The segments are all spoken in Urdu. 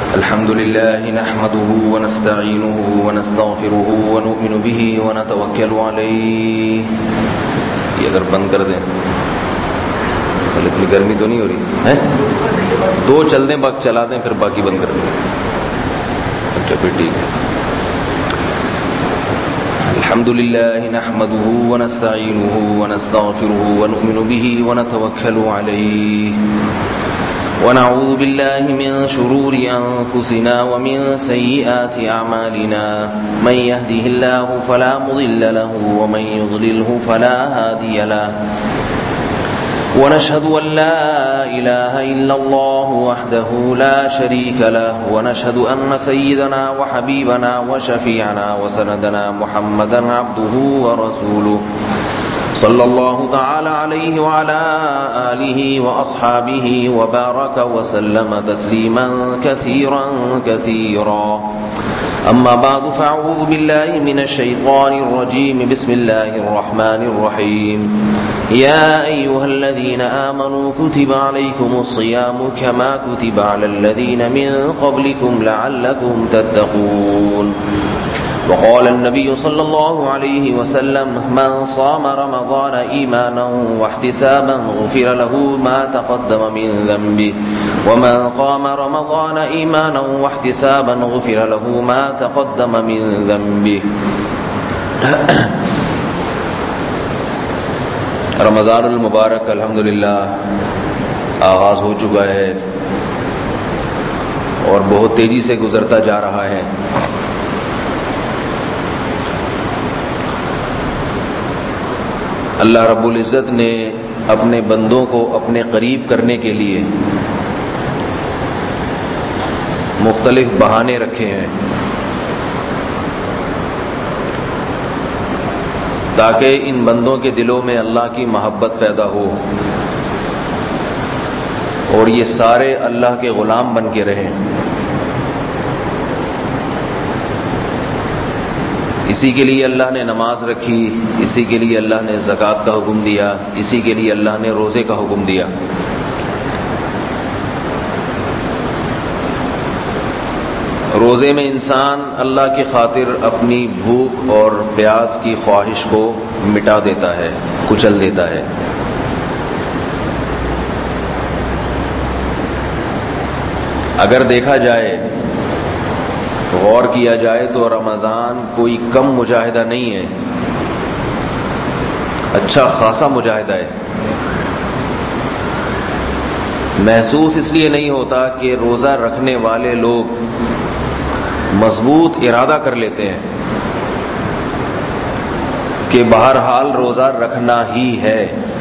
الحمد لله نحمده ونستعينه ونستغفره ونؤمن به ونتوكل عليه. یہ اگر بند کر دیں اتنی گرمی تو نہیں ہو رہی ہے؟ دو چل دیں باقی چلا دیں پھر باقی بند کر دیں. اچھا پھر ٹھیک ہے. الحمد لله نحمده ونستعينه ونستغفره ونؤمن به ونتوكل عليه ونعوذ بالله من شرور أنفسنا ومن سيئات أعمالنا من يهده الله فلا مضل له ومن يضلله فلا هادي له ونشهد أن لا إله إلا الله وحده لا شريك له ونشهد أن سيدنا وحبيبنا وشفيعنا وسندنا محمدا عبده ورسوله صلى الله تعالى عليه وعلى آله وأصحابه وبارك وسلم تسليما كثيرا كثيرا. أما بعد فأعوذ بالله من الشيطان الرجيم. بسم الله الرحمن الرحيم. يا أيها الذين آمنوا كتب عليكم الصيام كما كتب على الذين من قبلكم لعلكم تتقون. وقال النبي صلى الله عليه وسلم من صام رمضان إيمانا واحتسابا غفر له ما تقدم من ذنبه ومن قام رمضان إيمانا واحتسابا غفر له ما تقدم من ذنبه. رمضان المبارک الحمدللہ آغاز ہو چکا ہے اور بہت تیزی سے گزرتا جا رہا ہے. اللہ رب العزت نے اپنے بندوں کو اپنے قریب کرنے کے لیے مختلف بہانے رکھے ہیں تاکہ ان بندوں کے دلوں میں اللہ کی محبت پیدا ہو اور یہ سارے اللہ کے غلام بن کے رہیں. اسی کے لیے اللہ نے نماز رکھی, اسی کے لیے اللہ نے زکوٰۃ کا حکم دیا, اسی کے لیے اللہ نے روزے کا حکم دیا. روزے میں انسان اللہ کی خاطر اپنی بھوک اور پیاس کی خواہش کو مٹا دیتا ہے, کچل دیتا ہے. اگر دیکھا جائے, غور کیا جائے تو رمضان کوئی کم مجاہدہ نہیں ہے, اچھا خاصا مجاہدہ ہے. محسوس اس لیے نہیں ہوتا کہ روزہ رکھنے والے لوگ مضبوط ارادہ کر لیتے ہیں کہ بہرحال روزہ رکھنا ہی ہے.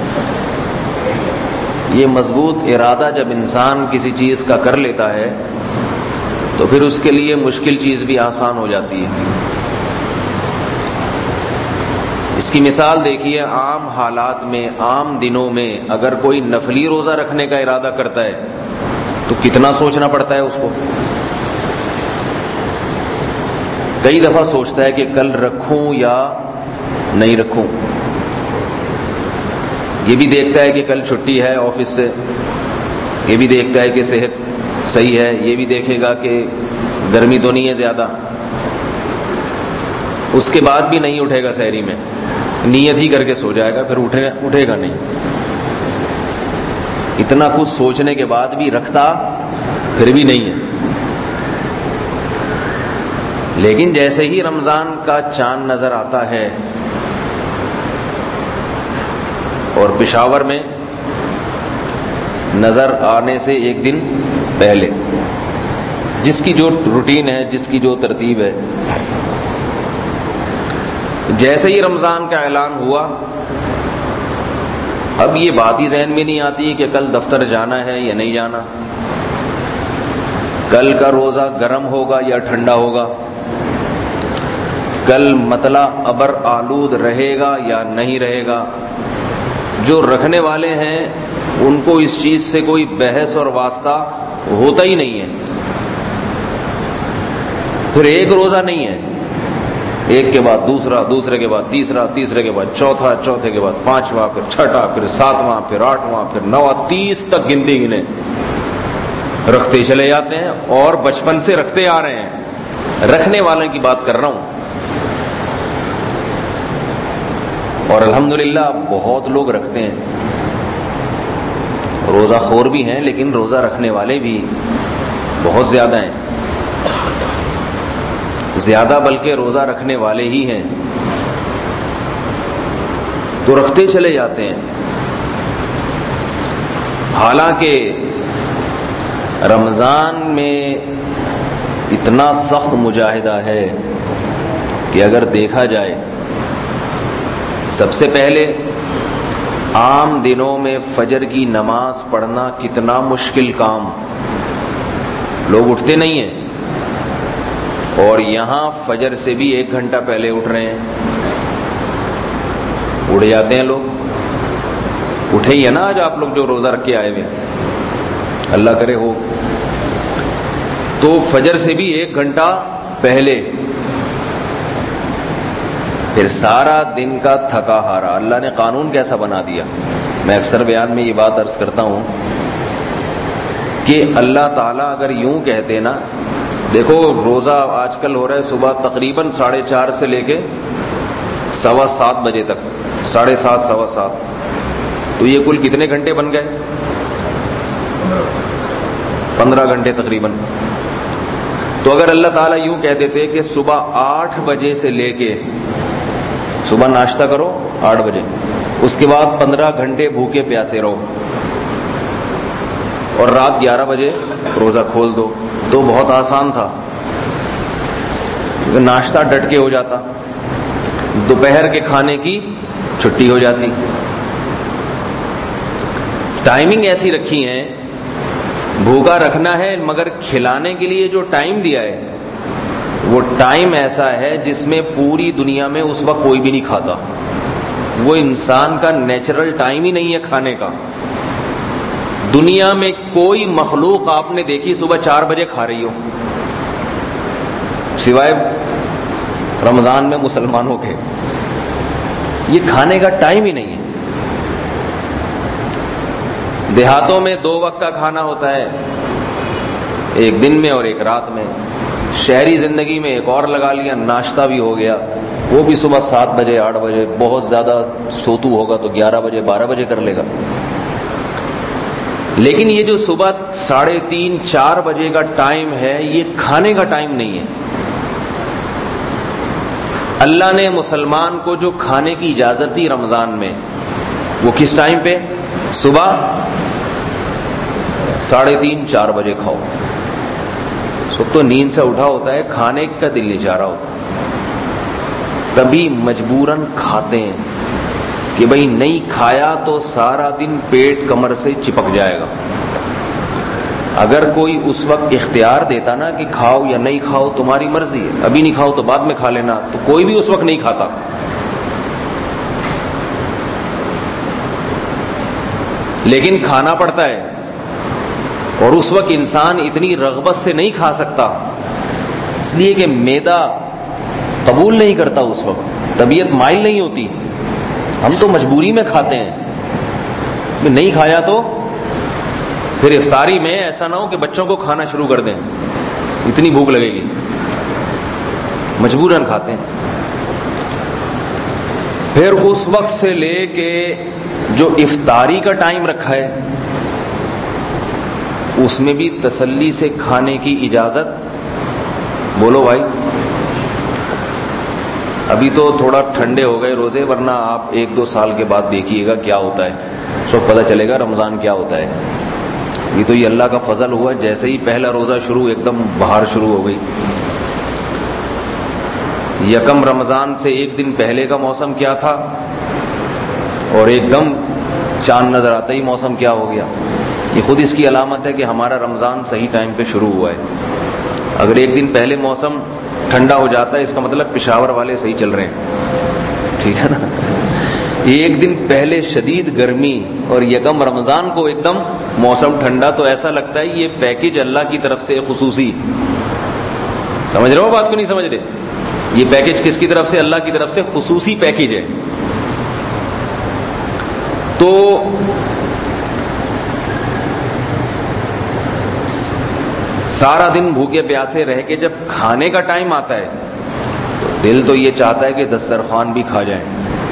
یہ مضبوط ارادہ جب انسان کسی چیز کا کر لیتا ہے تو پھر اس کے لیے مشکل چیز بھی آسان ہو جاتی ہے. اس کی مثال دیکھیے, عام حالات میں, عام دنوں میں اگر کوئی نفلی روزہ رکھنے کا ارادہ کرتا ہے تو کتنا سوچنا پڑتا ہے اس کو. کئی دفعہ سوچتا ہے کہ کل رکھوں یا نہیں رکھوں. یہ بھی دیکھتا ہے کہ کل چھٹی ہے آفس سے, یہ بھی دیکھتا ہے کہ صحت صحیح ہے, یہ بھی دیکھے گا کہ گرمی تو نہیں ہے زیادہ. اس کے بعد بھی نہیں اٹھے گا سحری میں, نیت ہی کر کے سو جائے گا, پھر اٹھے گا نہیں. اتنا کچھ سوچنے کے بعد بھی رکھتا پھر بھی نہیں ہے. لیکن جیسے ہی رمضان کا چاند نظر آتا ہے اور پشاور میں نظر آنے سے ایک دن پہلے جس کی جو روٹین ہے, جس کی جو ترتیب ہے, جیسے ہی رمضان کا اعلان ہوا اب یہ بات ہی ذہن میں نہیں آتی کہ کل دفتر جانا ہے یا نہیں جانا, کل کا روزہ گرم ہوگا یا ٹھنڈا ہوگا, کل مطلع ابر آلود رہے گا یا نہیں رہے گا. جو رکھنے والے ہیں ان کو اس چیز سے کوئی بحث اور واسطہ ہوتا ہی نہیں ہے. پھر ایک روزہ نہیں ہے, ایک کے بعد دوسرا, دوسرے کے بعد تیسرا, تیسرے کے بعد چوتھا, چوتھے کے بعد پانچواں, پھر چھٹا, پھر ساتواں, پھر آٹھواں, پھر نواں, 30 تک گنتی گنے. رکھتے چلے جاتے ہیں اور بچپن سے رکھتے آ رہے ہیں. رکھنے والوں کی بات کر رہا ہوں. اور الحمدللہ بہت لوگ رکھتے ہیں, روزہ خور بھی ہیں لیکن روزہ رکھنے والے بھی بہت زیادہ ہیں, زیادہ بلکہ روزہ رکھنے والے ہی ہیں. تو رکھتے چلے جاتے ہیں. حالانکہ رمضان میں اتنا سخت مجاہدہ ہے کہ اگر دیکھا جائے, سب سے پہلے عام دنوں میں فجر کی نماز پڑھنا کتنا مشکل کام, لوگ اٹھتے نہیں ہیں, اور یہاں فجر سے بھی 1 گھنٹہ پہلے اٹھ رہے ہیں. اٹھ جاتے ہیں لوگ, اٹھے ہی ہے نا آج آپ لوگ جو روزہ رکھ کے آئے ہوئے ہیں, اللہ کرے ہو. تو فجر سے بھی 1 گھنٹہ پہلے, پھر سارا دن کا تھکا ہارا. اللہ نے قانون کیسا بنا دیا, میں اکثر بیان میں یہ بات عرض کرتا ہوں کہ اللہ تعالیٰ اگر یوں کہتے نا, دیکھو روزہ آج کل ہو رہا ہے صبح تقریباً 4:30 سے لے کے 7:15 بجے تک, 7:30 7:15, تو یہ کل کتنے گھنٹے بن گئے؟ 15 گھنٹے تقریباً. تو اگر اللہ تعالیٰ یوں کہہ دیتے کہ صبح 8 بجے سے لے کے, صبح ناشتہ کرو 8 بجے, اس کے بعد 15 گھنٹے بھوکے پیاسے رہو اور رات 11 بجے روزہ کھول دو, تو بہت آسان تھا. ناشتہ ڈٹ کے ہو جاتا, دوپہر کے کھانے کی چھٹی ہو جاتی. ٹائمنگ ایسی رکھی ہے, بھوکا رکھنا ہے مگر کھلانے کے لیے جو ٹائم دیا ہے وہ ٹائم ایسا ہے جس میں پوری دنیا میں اس وقت کوئی بھی نہیں کھاتا. وہ انسان کا نیچرل ٹائم ہی نہیں ہے کھانے کا. دنیا میں کوئی مخلوق آپ نے دیکھی صبح 4 بجے کھا رہی ہو, سوائے رمضان میں مسلمانوں کے. یہ کھانے کا ٹائم ہی نہیں ہے. دیہاتوں میں 2 وقت کا کھانا ہوتا ہے, ایک دن میں اور ایک رات میں. شہری زندگی میں ایک اور لگا لیا, ناشتہ بھی ہو گیا, وہ بھی صبح 7 بجے 8 بجے, بہت زیادہ سوتو ہوگا تو 11 بجے 12 بجے کر لے گا. لیکن یہ جو صبح 3:30 4 بجے کا ٹائم ہے یہ کھانے کا ٹائم نہیں ہے. اللہ نے مسلمان کو جو کھانے کی اجازت دی رمضان میں, وہ کس ٹائم پہ؟ صبح 3:30 4 بجے کھاؤ. صبح تو نیند سے اٹھا ہوتا ہے, کھانے کا دل نہیں چاہ رہا ہوتا, تبھی مجبوراً کھاتے ہیں کہ بھئی نہیں کھایا تو سارا دن پیٹ کمر سے چپک جائے گا. اگر کوئی اس وقت اختیار دیتا نا کہ کھاؤ یا نہیں کھاؤ تمہاری مرضی ہے, ابھی نہیں کھاؤ تو بعد میں کھا لینا, تو کوئی بھی اس وقت نہیں کھاتا. لیکن کھانا پڑتا ہے, اور اس وقت انسان اتنی رغبت سے نہیں کھا سکتا, اس لیے کہ معدہ قبول نہیں کرتا, اس وقت طبیعت مائل نہیں ہوتی. ہم تو مجبوری میں کھاتے ہیں, نہیں کھایا تو پھر افطاری میں ایسا نہ ہو کہ بچوں کو کھانا شروع کر دیں, اتنی بھوک لگے گی, مجبوراً کھاتے ہیں. پھر اس وقت سے لے کے جو افطاری کا ٹائم رکھا ہے اس میں بھی تسلی سے کھانے کی اجازت. بولو بھائی, ابھی تو تھوڑا ٹھنڈے ہو گئے روزے, ورنہ آپ 1-2 سال کے بعد دیکھیے گا کیا ہوتا ہے, سب پتہ چلے گا رمضان کیا ہوتا ہے. یہ تو یہ اللہ کا فضل ہوا, جیسے ہی پہلا روزہ شروع ایک دم بہار شروع ہو گئی. یکم رمضان سے 1 دن پہلے کا موسم کیا تھا, اور ایک دم چاند نظر آتا ہی موسم کیا ہو گیا. یہ خود اس کی علامت ہے کہ ہمارا رمضان صحیح ٹائم پہ شروع ہوا ہے. اگر 1 دن پہلے موسم ٹھنڈا ہو جاتا ہے اس کا مطلب پشاور والے صحیح چل رہے ہیں, ٹھیک ہے نا. 1 دن پہلے شدید گرمی اور یکم رمضان کو ایک دم موسم ٹھنڈا, تو ایسا لگتا ہے یہ پیکج اللہ کی طرف سے خصوصی. سمجھ رہے ہو بات کو, نہیں سمجھ رہے؟ یہ پیکج کس کی طرف سے؟ اللہ کی طرف سے خصوصی پیکج ہے. تو سارا دن بھوکے پیاسے رہ کے جب کھانے کا ٹائم آتا ہے تو دل تو یہ چاہتا ہے کہ دسترخوان بھی کھا جائیں،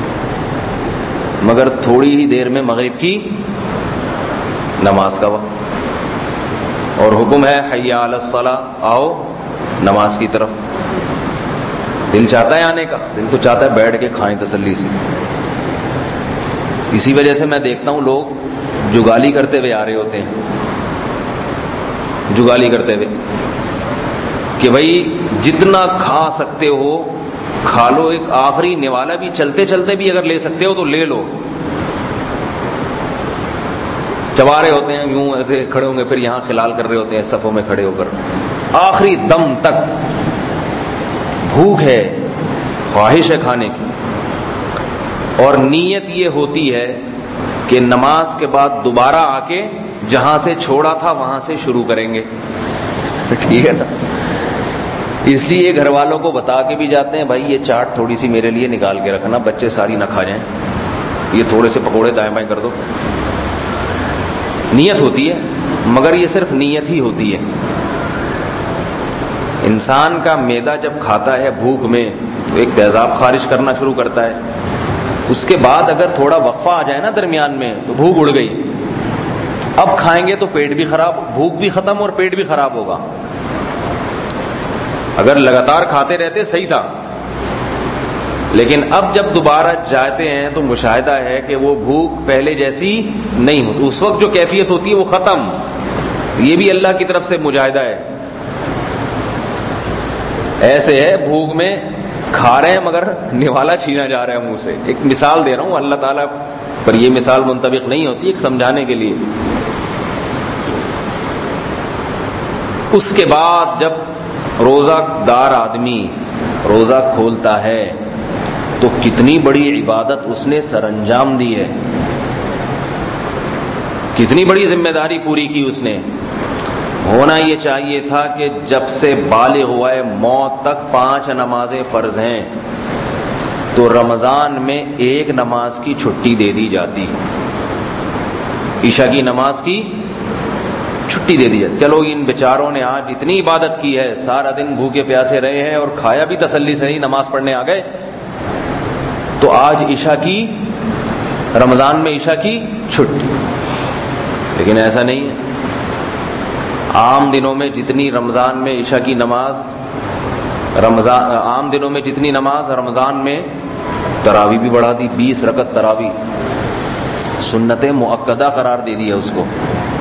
مگر تھوڑی ہی دیر میں مغرب کی نماز کا وقت، اور حکم ہے حی علی الصلاۃ، آؤ نماز کی طرف۔ دل چاہتا ہے آنے کا، دل تو چاہتا ہے بیٹھ کے کھائیں تسلی سے۔ اسی وجہ سے میں دیکھتا ہوں لوگ جگالی کرتے ہوئے آ رہے ہوتے ہیں، جگالی کرتے ہوئے کہ بھائی جتنا کھا سکتے ہو کھا لو، ایک آخری نوالا بھی چلتے چلتے بھی اگر لے سکتے ہو تو لے لو۔ چبا رہے ہوتے ہیں، یوں ایسے کھڑے ہوں گے، پھر یہاں خلال کر رہے ہوتے ہیں صفوں میں کھڑے ہو کر، آخری دم تک بھوک ہے، خواہش ہے کھانے کی، اور نیت یہ ہوتی ہے کہ نماز کے بعد دوبارہ آ کے جہاں سے چھوڑا تھا وہاں سے شروع کریں گے، ٹھیک ہے نا؟ اس لیے گھر والوں کو بتا کے بھی جاتے ہیں، بھائی یہ چاٹ تھوڑی سی میرے لیے نکال کے رکھنا، بچے ساری نہ کھا جائیں، یہ تھوڑے سے پکوڑے دائیں بائیں کر دو۔ نیت ہوتی ہے، مگر یہ صرف نیت ہی ہوتی ہے۔ انسان کا معدہ جب کھاتا ہے بھوک میں تو ایک تیزاب خارج کرنا شروع کرتا ہے، اس کے بعد اگر تھوڑا وقفہ آ جائے نا درمیان میں تو بھوک اڑ گئی، اب کھائیں گے تو پیٹ بھی خراب، بھوک بھی ختم اور پیٹ بھی خراب ہوگا۔ اگر لگاتار کھاتے رہتے صحیح تھا، لیکن اب جب دوبارہ جاتے ہیں تو مشاہدہ ہے کہ وہ بھوک پہلے جیسی نہیں ہوتی، اس وقت جو کیفیت ہوتی ہے وہ ختم۔ یہ بھی اللہ کی طرف سے مجاہدہ ہے۔ ایسے ہے بھوک میں کھا رہے ہیں مگر نوالا چھینا جا رہا ہے منہ سے۔ ایک مثال دے رہا ہوں، اللہ تعالیٰ پر یہ مثال منطبق نہیں ہوتی، ایک سمجھانے کے لیے۔ اس کے بعد جب روزہ دار آدمی روزہ کھولتا ہے تو کتنی بڑی عبادت اس نے سر انجام دی ہے، کتنی بڑی ذمہ داری پوری کی اس نے۔ ہونا یہ چاہیے تھا کہ جب سے بالغ ہوا ہے موت تک 5 نمازیں فرض ہیں، تو رمضان میں 1 نماز کی چھٹی دے دی جاتی، عشاء کی نماز کی چھٹی دے دی جاتی۔ چلو ان بیچاروں نے آج اتنی عبادت کی ہے، سارا دن بھوکے پیاسے رہے ہیں اور کھایا بھی تسلی سے نہیں، نماز پڑھنے آ گئے، تو آج عشاء کی، رمضان میں عشاء کی چھٹی۔ لیکن ایسا نہیں ہے، عام دنوں میں جتنی رمضان میں عشاء کی نماز، عام دنوں میں جتنی نماز، رمضان میں تراویح بھی بڑھا دی، 20 رکعت تراویح، سنت مؤکدہ قرار دے دیا اس کو۔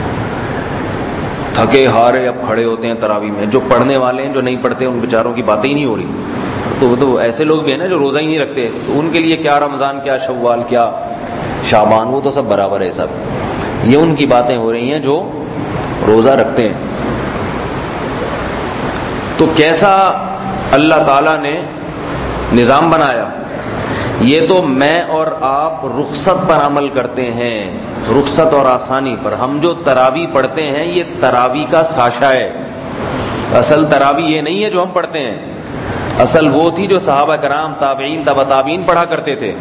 تھکے ہارے اب کھڑے ہوتے ہیں تراویح میں، جو پڑھنے والے ہیں جو نہیں پڑھتے ان بیچاروں کی باتیں ہی نہیں ہو رہی۔ تو ایسے لوگ بھی ہیں نا جو روزہ ہی نہیں رکھتے، تو ان کے لیے کیا رمضان، کیا شوال، کیا شعبان، وہ تو سب برابر ہے سب۔ یہ ان کی باتیں ہو رہی ہیں جو روزہ رکھتے ہیں۔ تو کیسا اللہ تعالیٰ نے نظام بنایا، یہ تو میں اور آپ رخصت پر عمل کرتے ہیں، رخصت اور آسانی پر۔ ہم جو تراویح پڑھتے ہیں یہ تراویح کا ساشا ہے، اصل تراویح یہ نہیں ہے جو ہم پڑھتے ہیں، اصل وہ تھی جو صحابہ کرام، تابعین، تبع تابعین پڑھا کرتے تھے۔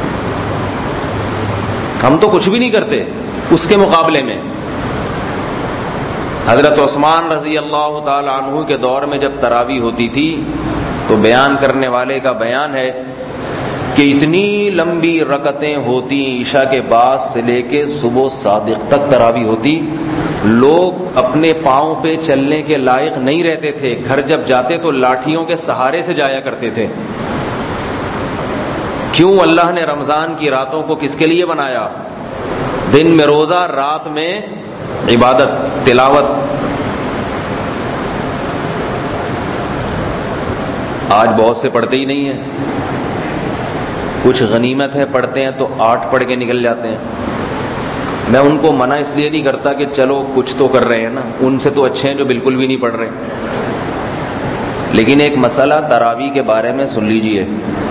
ہم تو کچھ بھی نہیں کرتے اس کے مقابلے میں۔ حضرت عثمان رضی اللہ تعالی عنہ کے دور میں جب تراویح ہوتی تھی تو بیان کرنے والے کا بیان ہے کہ اتنی لمبی رکعتیں ہوتی، عشاء کے بعد سے لے کے صبح صادق تک تراویح ہوتی، لوگ اپنے پاؤں پہ چلنے کے لائق نہیں رہتے تھے، گھر جب جاتے تو لاٹھیوں کے سہارے سے جایا کرتے تھے۔ کیوں؟ اللہ نے رمضان کی راتوں کو کس کے لیے بنایا؟ دن میں روزہ، رات میں عبادت، تلاوت۔ آج بہت سے پڑھتے ہی نہیں ہیں، کچھ غنیمت ہے پڑھتے ہیں تو 8 پڑھ کے نکل جاتے ہیں۔ میں ان کو منع اس لیے نہیں کرتا کہ چلو کچھ تو کر رہے ہیں نا، ان سے تو اچھے ہیں جو بالکل بھی نہیں پڑھ رہے۔ لیکن ایک مسئلہ تراویح کے بارے میں سن لیجئے،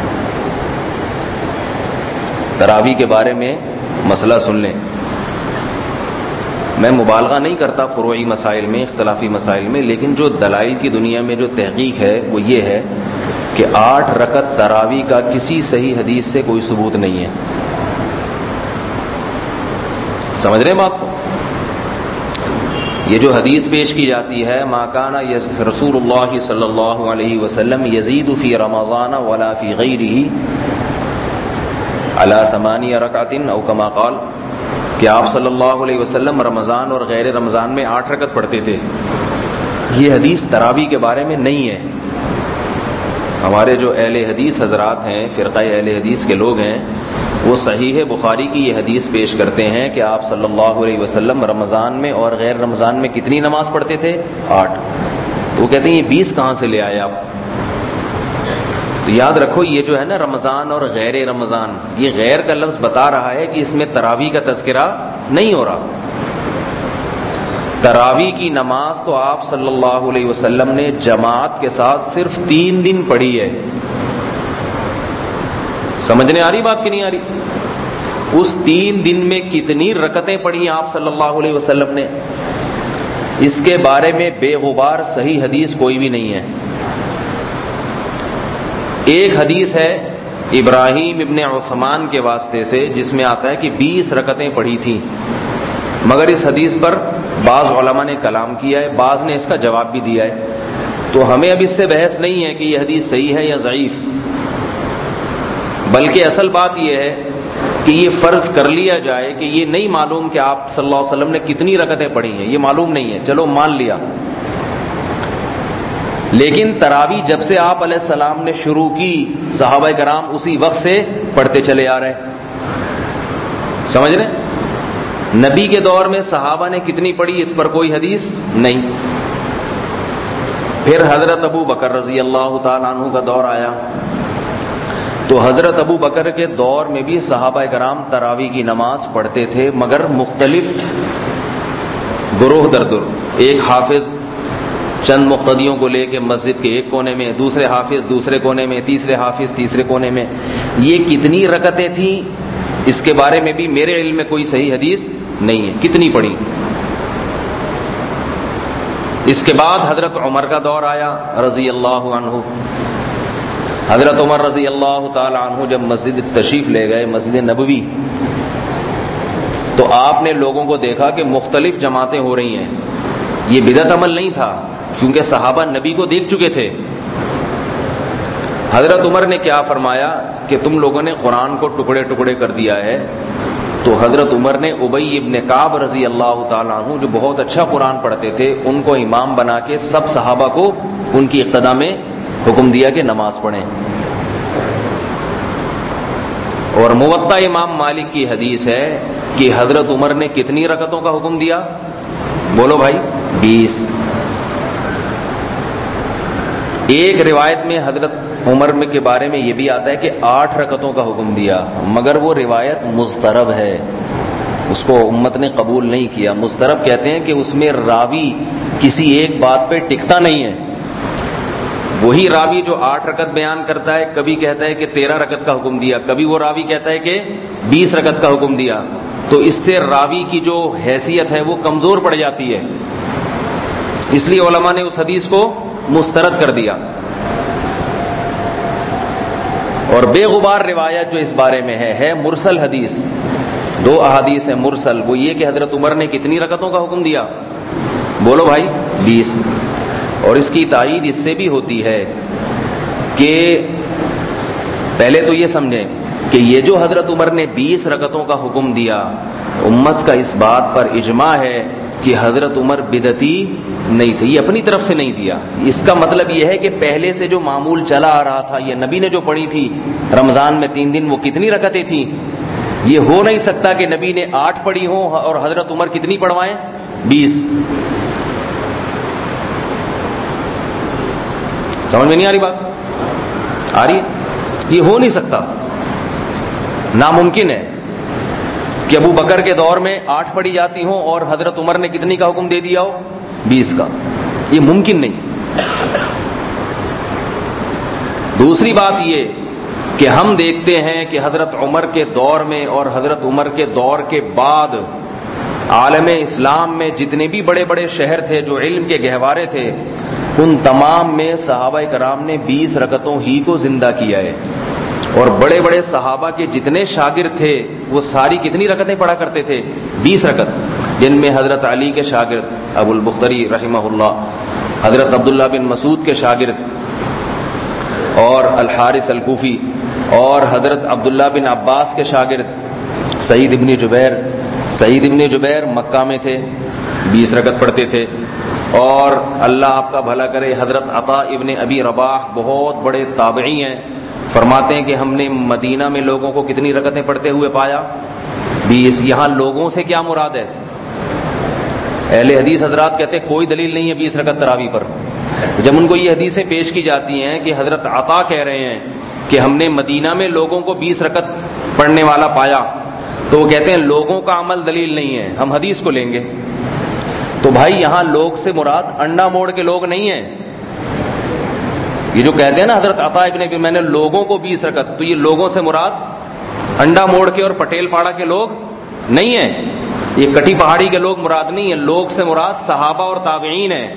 تراویح کے بارے میں مسئلہ سن لیں۔ میں مبالغہ نہیں کرتا فروعی مسائل میں، اختلافی مسائل میں، لیکن جو دلائل کی دنیا میں جو تحقیق ہے وہ یہ ہے کہ 8 رکعت تراویح کا کسی صحیح حدیث سے کوئی ثبوت نہیں ہے۔ سمجھ رہے ہیں بات کو؟ یہ جو حدیث پیش کی جاتی ہے ما کان رسول اللہ صلی اللہ علیہ وسلم یزید فی رمضان ولا فی غیرہ علی 8 رکعۃ او کما قال، کہ آپ صلی اللہ علیہ وسلم رمضان اور غیر رمضان میں 8 رکعت پڑھتے تھے. یہ حدیث تراویح کے بارے میں نہیں ہے. ہمارے جو اہل حدیث حضرات ہیں، فرقہ اہل حدیث کے لوگ ہیں، وہ صحیح بخاری کی یہ حدیث پیش کرتے ہیں کہ آپ صلی اللہ علیہ وسلم رمضان میں اور غیر رمضان میں کتنی نماز پڑھتے تھے؟ 8. تو وہ کہتے ہیں یہ 20 کہاں سے لے آئے آپ؟ تو یاد رکھو یہ جو ہے نا رمضان اور غیر رمضان، یہ غیر کا لفظ بتا رہا ہے کہ اس میں تراویح کا تذکرہ نہیں ہو رہا. تراویح کی نماز تو آپ صلی اللہ علیہ وسلم نے جماعت کے ساتھ صرف 3 دن پڑھی ہے. سمجھنے آ رہی بات کہ نہیں آ رہی؟ اس 3 دن میں کتنی رکعتیں پڑھی آپ صلی اللہ علیہ وسلم نے، اس کے بارے میں بے غبار صحیح حدیث کوئی بھی نہیں ہے. ایک حدیث ہے ابراہیم ابن عثمان کے واسطے سے جس میں آتا ہے کہ 20 رکعتیں پڑھی تھیں، مگر اس حدیث پر بعض علماء نے کلام کیا ہے، بعض نے اس کا جواب بھی دیا ہے. تو ہمیں اب اس سے بحث نہیں ہے کہ یہ حدیث صحیح ہے یا ضعیف، بلکہ اصل بات یہ ہے کہ یہ فرض کر لیا جائے کہ یہ نہیں معلوم کہ آپ صلی اللہ علیہ وسلم نے کتنی رکعتیں پڑھی ہیں، یہ معلوم نہیں ہے، چلو مان لیا. لیکن تراویح جب سے آپ علیہ السلام نے شروع کی صحابہ کرام اسی وقت سے پڑھتے چلے آ رہے. سمجھ رہے؟ نبی کے دور میں صحابہ نے کتنی پڑھی اس پر کوئی حدیث نہیں. پھر حضرت ابو بکر رضی اللہ تعالیٰ عنہ کا دور آیا تو حضرت ابو بکر کے دور میں بھی صحابہ کرام تراویح کی نماز پڑھتے تھے، مگر مختلف گروہ در گروہ. ایک حافظ چند مقتدیوں کو لے کے مسجد کے ایک کونے میں، دوسرے حافظ دوسرے کونے میں، تیسرے حافظ تیسرے کونے میں. یہ کتنی رکعتیں تھیں اس کے بارے میں بھی میرے علم میں کوئی صحیح حدیث نہیں ہے کتنی پڑھی. اس کے بعد حضرت عمر کا دور آیا رضی اللہ عنہ. حضرت عمر رضی اللہ تعالی عنہ جب مسجد تشریف لے گئے، مسجد نبوی، تو آپ نے لوگوں کو دیکھا کہ مختلف جماعتیں ہو رہی ہیں. یہ بدعت عمل نہیں تھا کیونکہ صحابہ نبی کو دیکھ چکے تھے. حضرت عمر نے کیا فرمایا کہ تم لوگوں نے قرآن کو ٹکڑے ٹکڑے کر دیا ہے. تو حضرت عمر نے ابی ابن کعب رضی اللہ تعالیٰ عنہ جو بہت اچھا قرآن پڑھتے تھے ان کو امام بنا کے سب صحابہ کو ان کی اقتداء میں حکم دیا کہ نماز پڑھیں. اور موطا امام مالک کی حدیث ہے کہ حضرت عمر نے کتنی رکعتوں کا حکم دیا؟ بولو بھائی، 20. ایک روایت میں حضرت عمر کے بارے میں یہ بھی آتا ہے کہ 8 رکعتوں کا حکم دیا، مگر وہ روایت مضطرب ہے، اس کو امت نے قبول نہیں کیا. مضطرب کہتے ہیں کہ اس میں راوی کسی ایک بات پہ ٹکتا نہیں ہے. وہی راوی جو 8 رکعت بیان کرتا ہے کبھی کہتا ہے کہ 13 رکعت کا حکم دیا، کبھی وہ راوی کہتا ہے کہ 20 رکعت کا حکم دیا. تو اس سے راوی کی جو حیثیت ہے وہ کمزور پڑ جاتی ہے، اس لیے علماء نے اس حدیث کو مسترد کر دیا. اور بے غبار روایت جو اس بارے میں ہے مرسل حدیث. 2 احادیث ہیں مرسل، وہ یہ کہ حضرت عمر نے کتنی رکعتوں کا حکم دیا؟ بولو بھائی، 20. اور اس کی تائید اس سے بھی ہوتی ہے کہ پہلے تو یہ سمجھیں کہ یہ جو حضرت عمر نے 20 رکعتوں کا حکم دیا، امت کا اس بات پر اجماع ہے کہ حضرت عمر بدعتی نہیں تھے، یہ اپنی طرف سے نہیں دیا. اس کا مطلب یہ ہے کہ پہلے سے جو معمول چلا آ رہا تھا، یہ نبی نے جو پڑھی تھی رمضان میں 3 دن، وہ کتنی رکعتیں تھیں؟ یہ ہو نہیں سکتا کہ نبی نے 8 پڑھی ہوں اور حضرت عمر کتنی پڑھوائیں؟ 20. سمجھ میں نہیں آ رہی بات؟ آ رہی ہے؟ یہ ہو نہیں سکتا، ناممکن ہے کہ ابو بکر کے دور میں 8 پڑھی جاتی ہوں اور حضرت عمر نے کتنی کا حکم دے دیا ہو؟ 20 کا. یہ ممکن نہیں. دوسری بات یہ کہ ہم دیکھتے ہیں کہ حضرت عمر کے دور میں اور حضرت عمر کے دور کے بعد عالم اسلام میں جتنے بھی بڑے بڑے شہر تھے جو علم کے گہوارے تھے، ان تمام میں صحابہ کرام نے 20 رکعتوں ہی کو زندہ کیا ہے. اور بڑے بڑے صحابہ کے جتنے شاگرد تھے وہ ساری کتنی رکعتیں پڑھا کرتے تھے؟ 20 رکعت. جن میں حضرت علی کے شاگرد ابو البختری رحمہ اللہ، حضرت عبداللہ بن مسعود کے شاگرد اور الحارث الکوفی، اور حضرت عبداللہ بن عباس کے شاگرد سعید ابن جبیر۔ سعید ابن جبیر مکہ میں تھے، 20 رکعت پڑھتے تھے، اور اللہ آپ کا بھلا کرے حضرت عطا ابن ابی رباح بہت بڑے تابعی ہیں، فرماتے ہیں کہ ہم نے مدینہ میں لوگوں کو کتنی رکعتیں پڑھتے ہوئے پایا؟ 20۔ یہاں لوگوں سے کیا مراد ہے؟ اہل حدیث حضرات کہتے ہیں کوئی دلیل نہیں ہے 20 رکعت تراویح پر۔ جب ان کو یہ حدیثیں پیش کی جاتی ہیں کہ حضرت عطا کہہ رہے ہیں کہ ہم نے مدینہ میں لوگوں کو 20 رکعت پڑھنے والا پایا، تو وہ کہتے ہیں لوگوں کا عمل دلیل نہیں ہے، ہم حدیث کو لیں گے۔ تو بھائی یہاں لوگ سے مراد انڈا موڑ کے لوگ نہیں ہیں، یہ جو کہتے ہیں نا حضرت عطا ابن میں نے لوگوں کو 20 رکعت، تو یہ لوگوں سے مراد انڈا موڑ کے اور پٹیل پاڑا کے لوگ نہیں ہیں، یہ کٹی پہاڑی کے لوگ مراد نہیں ہیں، لوگ سے مراد صحابہ اور تابعین ہیں۔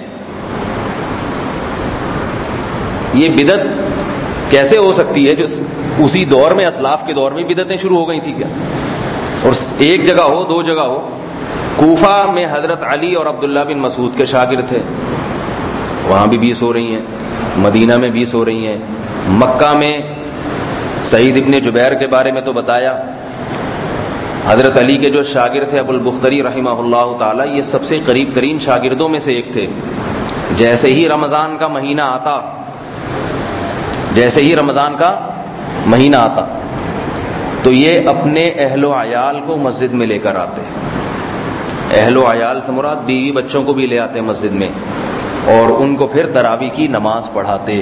یہ بدعت کیسے ہو سکتی ہے جو اسی دور میں اسلاف کے دور میں بدعتیں شروع ہو گئی تھی کیا؟ اور ایک جگہ ہو، دو جگہ ہو۔ کوفہ میں حضرت علی اور عبداللہ بن مسعود کے شاگرد تھے، وہاں بھی 20 ہو رہی ہیں، مدینہ میں 20 ہو رہی ہیں، مکہ میں سعید ابن جبیر کے بارے میں تو بتایا، حضرت علی کے جو شاگرد تھے ابو البختری رحمہ اللہ تعالی، یہ سب سے قریب ترین شاگردوں میں سے ایک تھے۔ جیسے ہی رمضان کا مہینہ آتا، جیسے ہی رمضان کا مہینہ آتا تو یہ اپنے اہل و عیال کو مسجد میں لے کر آتے۔ اہل و عیال سے مراد بیوی بچوں کو بھی لے آتے مسجد میں، اور ان کو پھر تراویح کی نماز پڑھاتے۔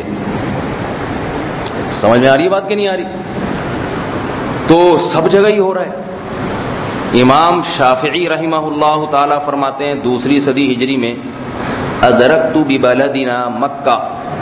سمجھ میں آ رہی ہے بات کہ نہیں آ رہی؟ تو سب جگہ ہی ہو رہا ہے۔ امام شافعی رحمہ اللہ تعالی فرماتے ہیں 2 صدی ہجری میں، ادرکت ببلدنا مکہ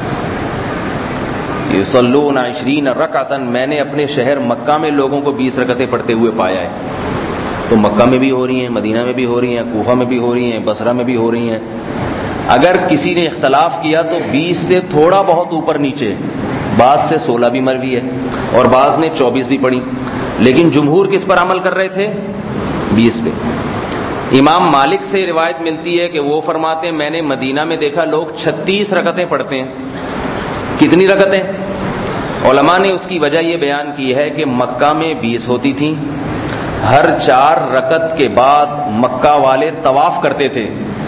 یصلون 20 رکعتا، میں نے اپنے شہر مکہ میں لوگوں کو 20 رکعتیں پڑھتے ہوئے پایا ہے۔ تو مکہ میں بھی ہو رہی ہیں، مدینہ میں بھی ہو رہی ہیں، کوفہ میں بھی ہو رہی ہیں، بصرہ میں بھی ہو رہی ہیں۔ اگر کسی نے اختلاف کیا تو 20 سے تھوڑا بہت اوپر نیچے، بعض سے 16 بھی مروی ہے اور بعض نے 24 بھی پڑھی، لیکن جمہور کس پر عمل کر رہے تھے؟ 20 پہ۔ امام مالک سے روایت ملتی ہے کہ وہ فرماتے ہیں میں نے مدینہ میں دیکھا لوگ 36 رکعتیں پڑھتے ہیں۔ کتنی رکعتیں؟ علماء نے اس کی وجہ یہ بیان کی ہے کہ مکہ میں 20 ہوتی تھیں، ہر 4 رکعت کے بعد مکہ والے طواف کرتے تھے۔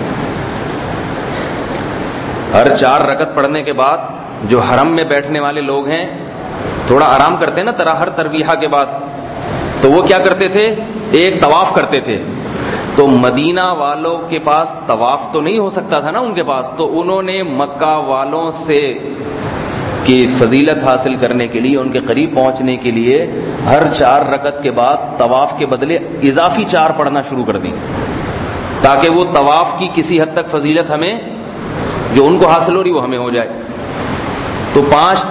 ہر 4 رکعت پڑھنے کے بعد جو حرم میں بیٹھنے والے لوگ ہیں تھوڑا آرام کرتے ہیں نا ہر ترویحہ کے بعد، تو وہ کیا کرتے تھے؟ ایک طواف کرتے تھے۔ تو مدینہ والوں کے پاس طواف تو نہیں ہو سکتا تھا نا ان کے پاس، تو انہوں نے مکہ والوں سے کی فضیلت حاصل کرنے کے لیے، ان کے قریب پہنچنے کے لیے ہر 4 رکعت کے بعد طواف کے بدلے اضافی 4 پڑھنا شروع کر دیں، تاکہ وہ طواف کی کسی حد تک فضیلت ہمیں جو ان کو حاصل ہو رہی وہ ہمیں ہو جائے۔ تو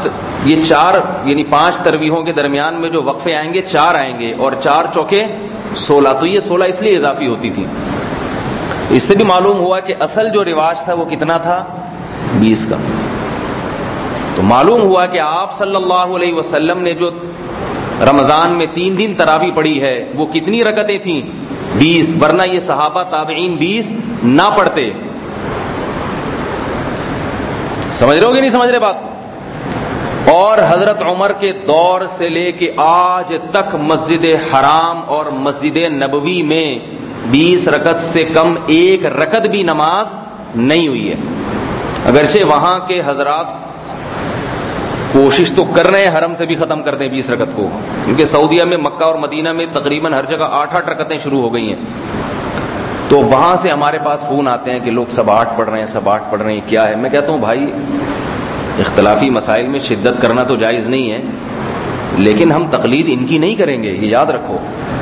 5 ترویحوں کے درمیان میں جو وقفے آئیں گے 4 آئیں گے، اور 4 چوکے 16، تو یہ 16 اس لیے اضافی ہوتی تھی۔ اس سے بھی معلوم ہوا کہ اصل جو رواج تھا وہ کتنا تھا؟ 20 کا۔ تو معلوم ہوا کہ آپ صلی اللہ علیہ وسلم نے جو رمضان میں 3 دن تراویح پڑھی ہے وہ کتنی رکعتیں تھیں؟ 20، ورنہ یہ صحابہ تابعین 20 نہ پڑھتے۔ سمجھ رہے ہو کہ نہیں سمجھ رہے بات؟ اور حضرت عمر کے دور سے لے کے آج تک مسجد حرام اور مسجد نبوی میں 20 رکعت سے کم 1 رکعت بھی نماز نہیں ہوئی ہے۔ اگرچہ وہاں کے حضرات کوشش تو کر رہے ہیں حرم سے بھی ختم کر دیں 20 رکعت کو، کیونکہ سعودیہ میں مکہ اور مدینہ میں تقریباً ہر جگہ 8 رکعتیں شروع ہو گئی ہیں۔ تو وہاں سے ہمارے پاس فون آتے ہیں کہ لوگ سب 8 پڑھ رہے ہیں، سب 8 پڑھ رہے ہیں، کیا ہے؟ میں کہتا ہوں بھائی اختلافی مسائل میں شدت کرنا تو جائز نہیں ہے، لیکن ہم تقلید ان کی نہیں کریں گے، یہ یاد رکھو۔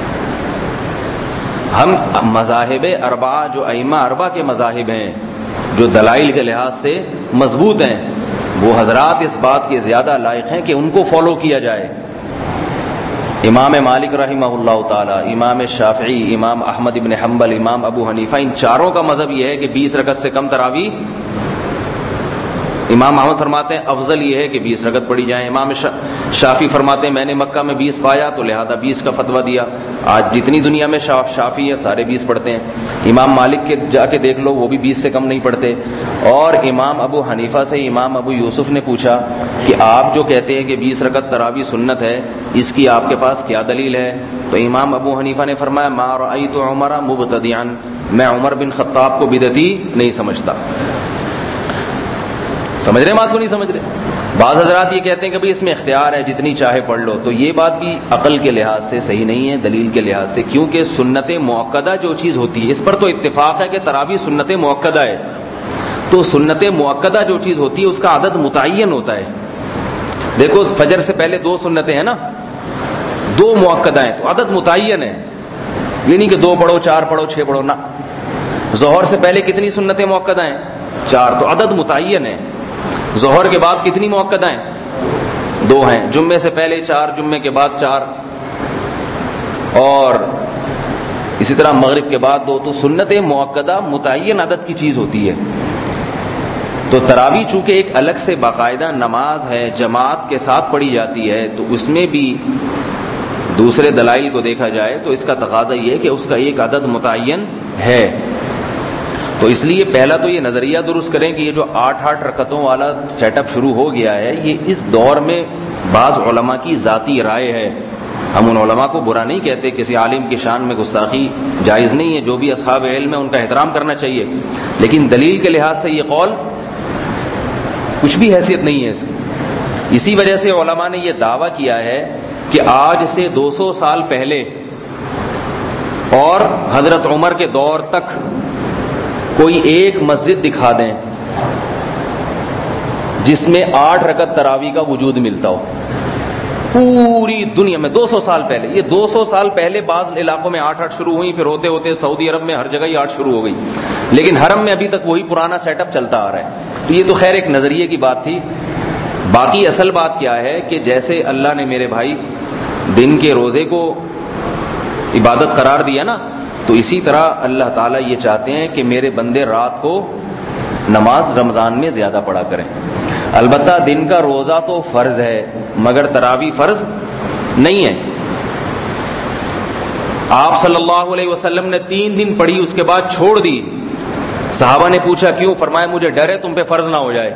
ہم مذاہب اربعہ جو ائمہ اربعہ کے مذاہب ہیں، جو دلائل کے لحاظ سے مضبوط ہیں، وہ حضرات اس بات کے زیادہ لائق ہیں کہ ان کو فالو کیا جائے۔ امام مالک رحمہ اللہ تعالی، امام شافعی، امام احمد ابن حنبل، امام ابو حنیفہ، ان چاروں کا مذہب یہ ہے کہ 20 رکعت سے کم تراویح امام احمد فرماتے ہیں افضل یہ ہے کہ 20 رکعت پڑھی جائیں. امام شافعی فرماتے ہیں میں نے مکہ میں 20 پایا تو لہذا 20 کا فتویٰ دیا. آج جتنی دنیا میں شافعی ہے سارے 20 پڑھتے ہیں. امام مالک کے جا کے دیکھ لو وہ بھی 20 سے کم نہیں پڑھتے. اور امام ابو حنیفہ سے امام ابو یوسف نے پوچھا کہ آپ جو کہتے ہیں کہ 20 رکعت تراویح سنت ہے اس کی آپ کے پاس کیا دلیل ہے؟ تو امام ابو حنیفہ نے فرمایا ما رأیت عمر مبتدعا، میں عمر بن خطاب کو بدعتی نہیں سمجھتا. سمجھ رہے بات کو نہیں سمجھ رہے؟ بعض حضرات یہ کہتے ہیں کہ بھئی اس میں اختیار ہے جتنی چاہے پڑھ لو، تو یہ بات بھی عقل کے لحاظ سے صحیح نہیں ہے، دلیل کے لحاظ سے، کیونکہ سنت مؤکدہ جو چیز ہوتی ہے اس پر تو اتفاق ہے کہ تراویح سنت مؤکدہ ہے. تو سنت مؤکدہ جو چیز ہوتی ہے اس کا عدد متعین ہوتا ہے. دیکھو فجر سے پہلے 2 سنتیں ہیں نا، 2 مؤکدہ ہیں تو عدد متعین ہے. یہ نہیں کہ 2 پڑھو 4 پڑھو 6 پڑھو نہ. ظہر سے پہلے کتنی سنتیں مؤکدہ ہیں؟ 4، تو عدد متعین ہے. ظہر کے بعد کتنی مؤکدہ ہیں؟ 2 ہیں. جمعے سے پہلے 4، جمعے کے بعد 4، اور اسی طرح مغرب کے بعد 2. تو سنت مؤکدہ متعین عدد کی چیز ہوتی ہے. تو تراویح چونکہ ایک الگ سے باقاعدہ نماز ہے، جماعت کے ساتھ پڑھی جاتی ہے، تو اس میں بھی دوسرے دلائل کو دیکھا جائے تو اس کا تقاضا یہ ہے کہ اس کا ایک عدد متعین ہے. تو اس لیے پہلا تو یہ نظریہ درست کریں کہ یہ جو 8 رکعتوں والا سیٹ اپ شروع ہو گیا ہے یہ اس دور میں بعض علماء کی ذاتی رائے ہے. ہم ان علماء کو برا نہیں کہتے، کسی عالم کی شان میں گستاخی جائز نہیں ہے، جو بھی اصحاب علم ہے ان کا احترام کرنا چاہیے، لیکن دلیل کے لحاظ سے یہ قول کچھ بھی حیثیت نہیں ہے اس کی. اسی وجہ سے علماء نے یہ دعویٰ کیا ہے کہ آج سے 200 سال پہلے اور حضرت عمر کے دور تک کوئی ایک مسجد دکھا دیں جس میں 8 رکعت تراویح کا وجود ملتا ہو پوری دنیا میں. 200 سال پہلے، یہ 200 سال پہلے بعض علاقوں میں 8 شروع ہوئی، پھر ہوتے ہوتے سعودی عرب میں ہر جگہ ہی 8 شروع ہو گئی، لیکن حرم میں ابھی تک وہی پرانا سیٹ اپ چلتا آ رہا ہے. تو یہ تو خیر ایک نظریے کی بات تھی. باقی اصل بات کیا ہے کہ جیسے اللہ نے میرے بھائی دن کے روزے کو عبادت قرار دیا نا، تو اسی طرح اللہ تعالیٰ یہ چاہتے ہیں کہ میرے بندے رات کو نماز رمضان میں زیادہ پڑھا کریں. البتہ دن کا روزہ تو فرض ہے مگر تراویح فرض نہیں ہے. آپ صلی اللہ علیہ وسلم نے 3 دن پڑھی، اس کے بعد چھوڑ دی. صحابہ نے پوچھا کیوں؟ فرمایا مجھے ڈر ہے تم پہ فرض نہ ہو جائے.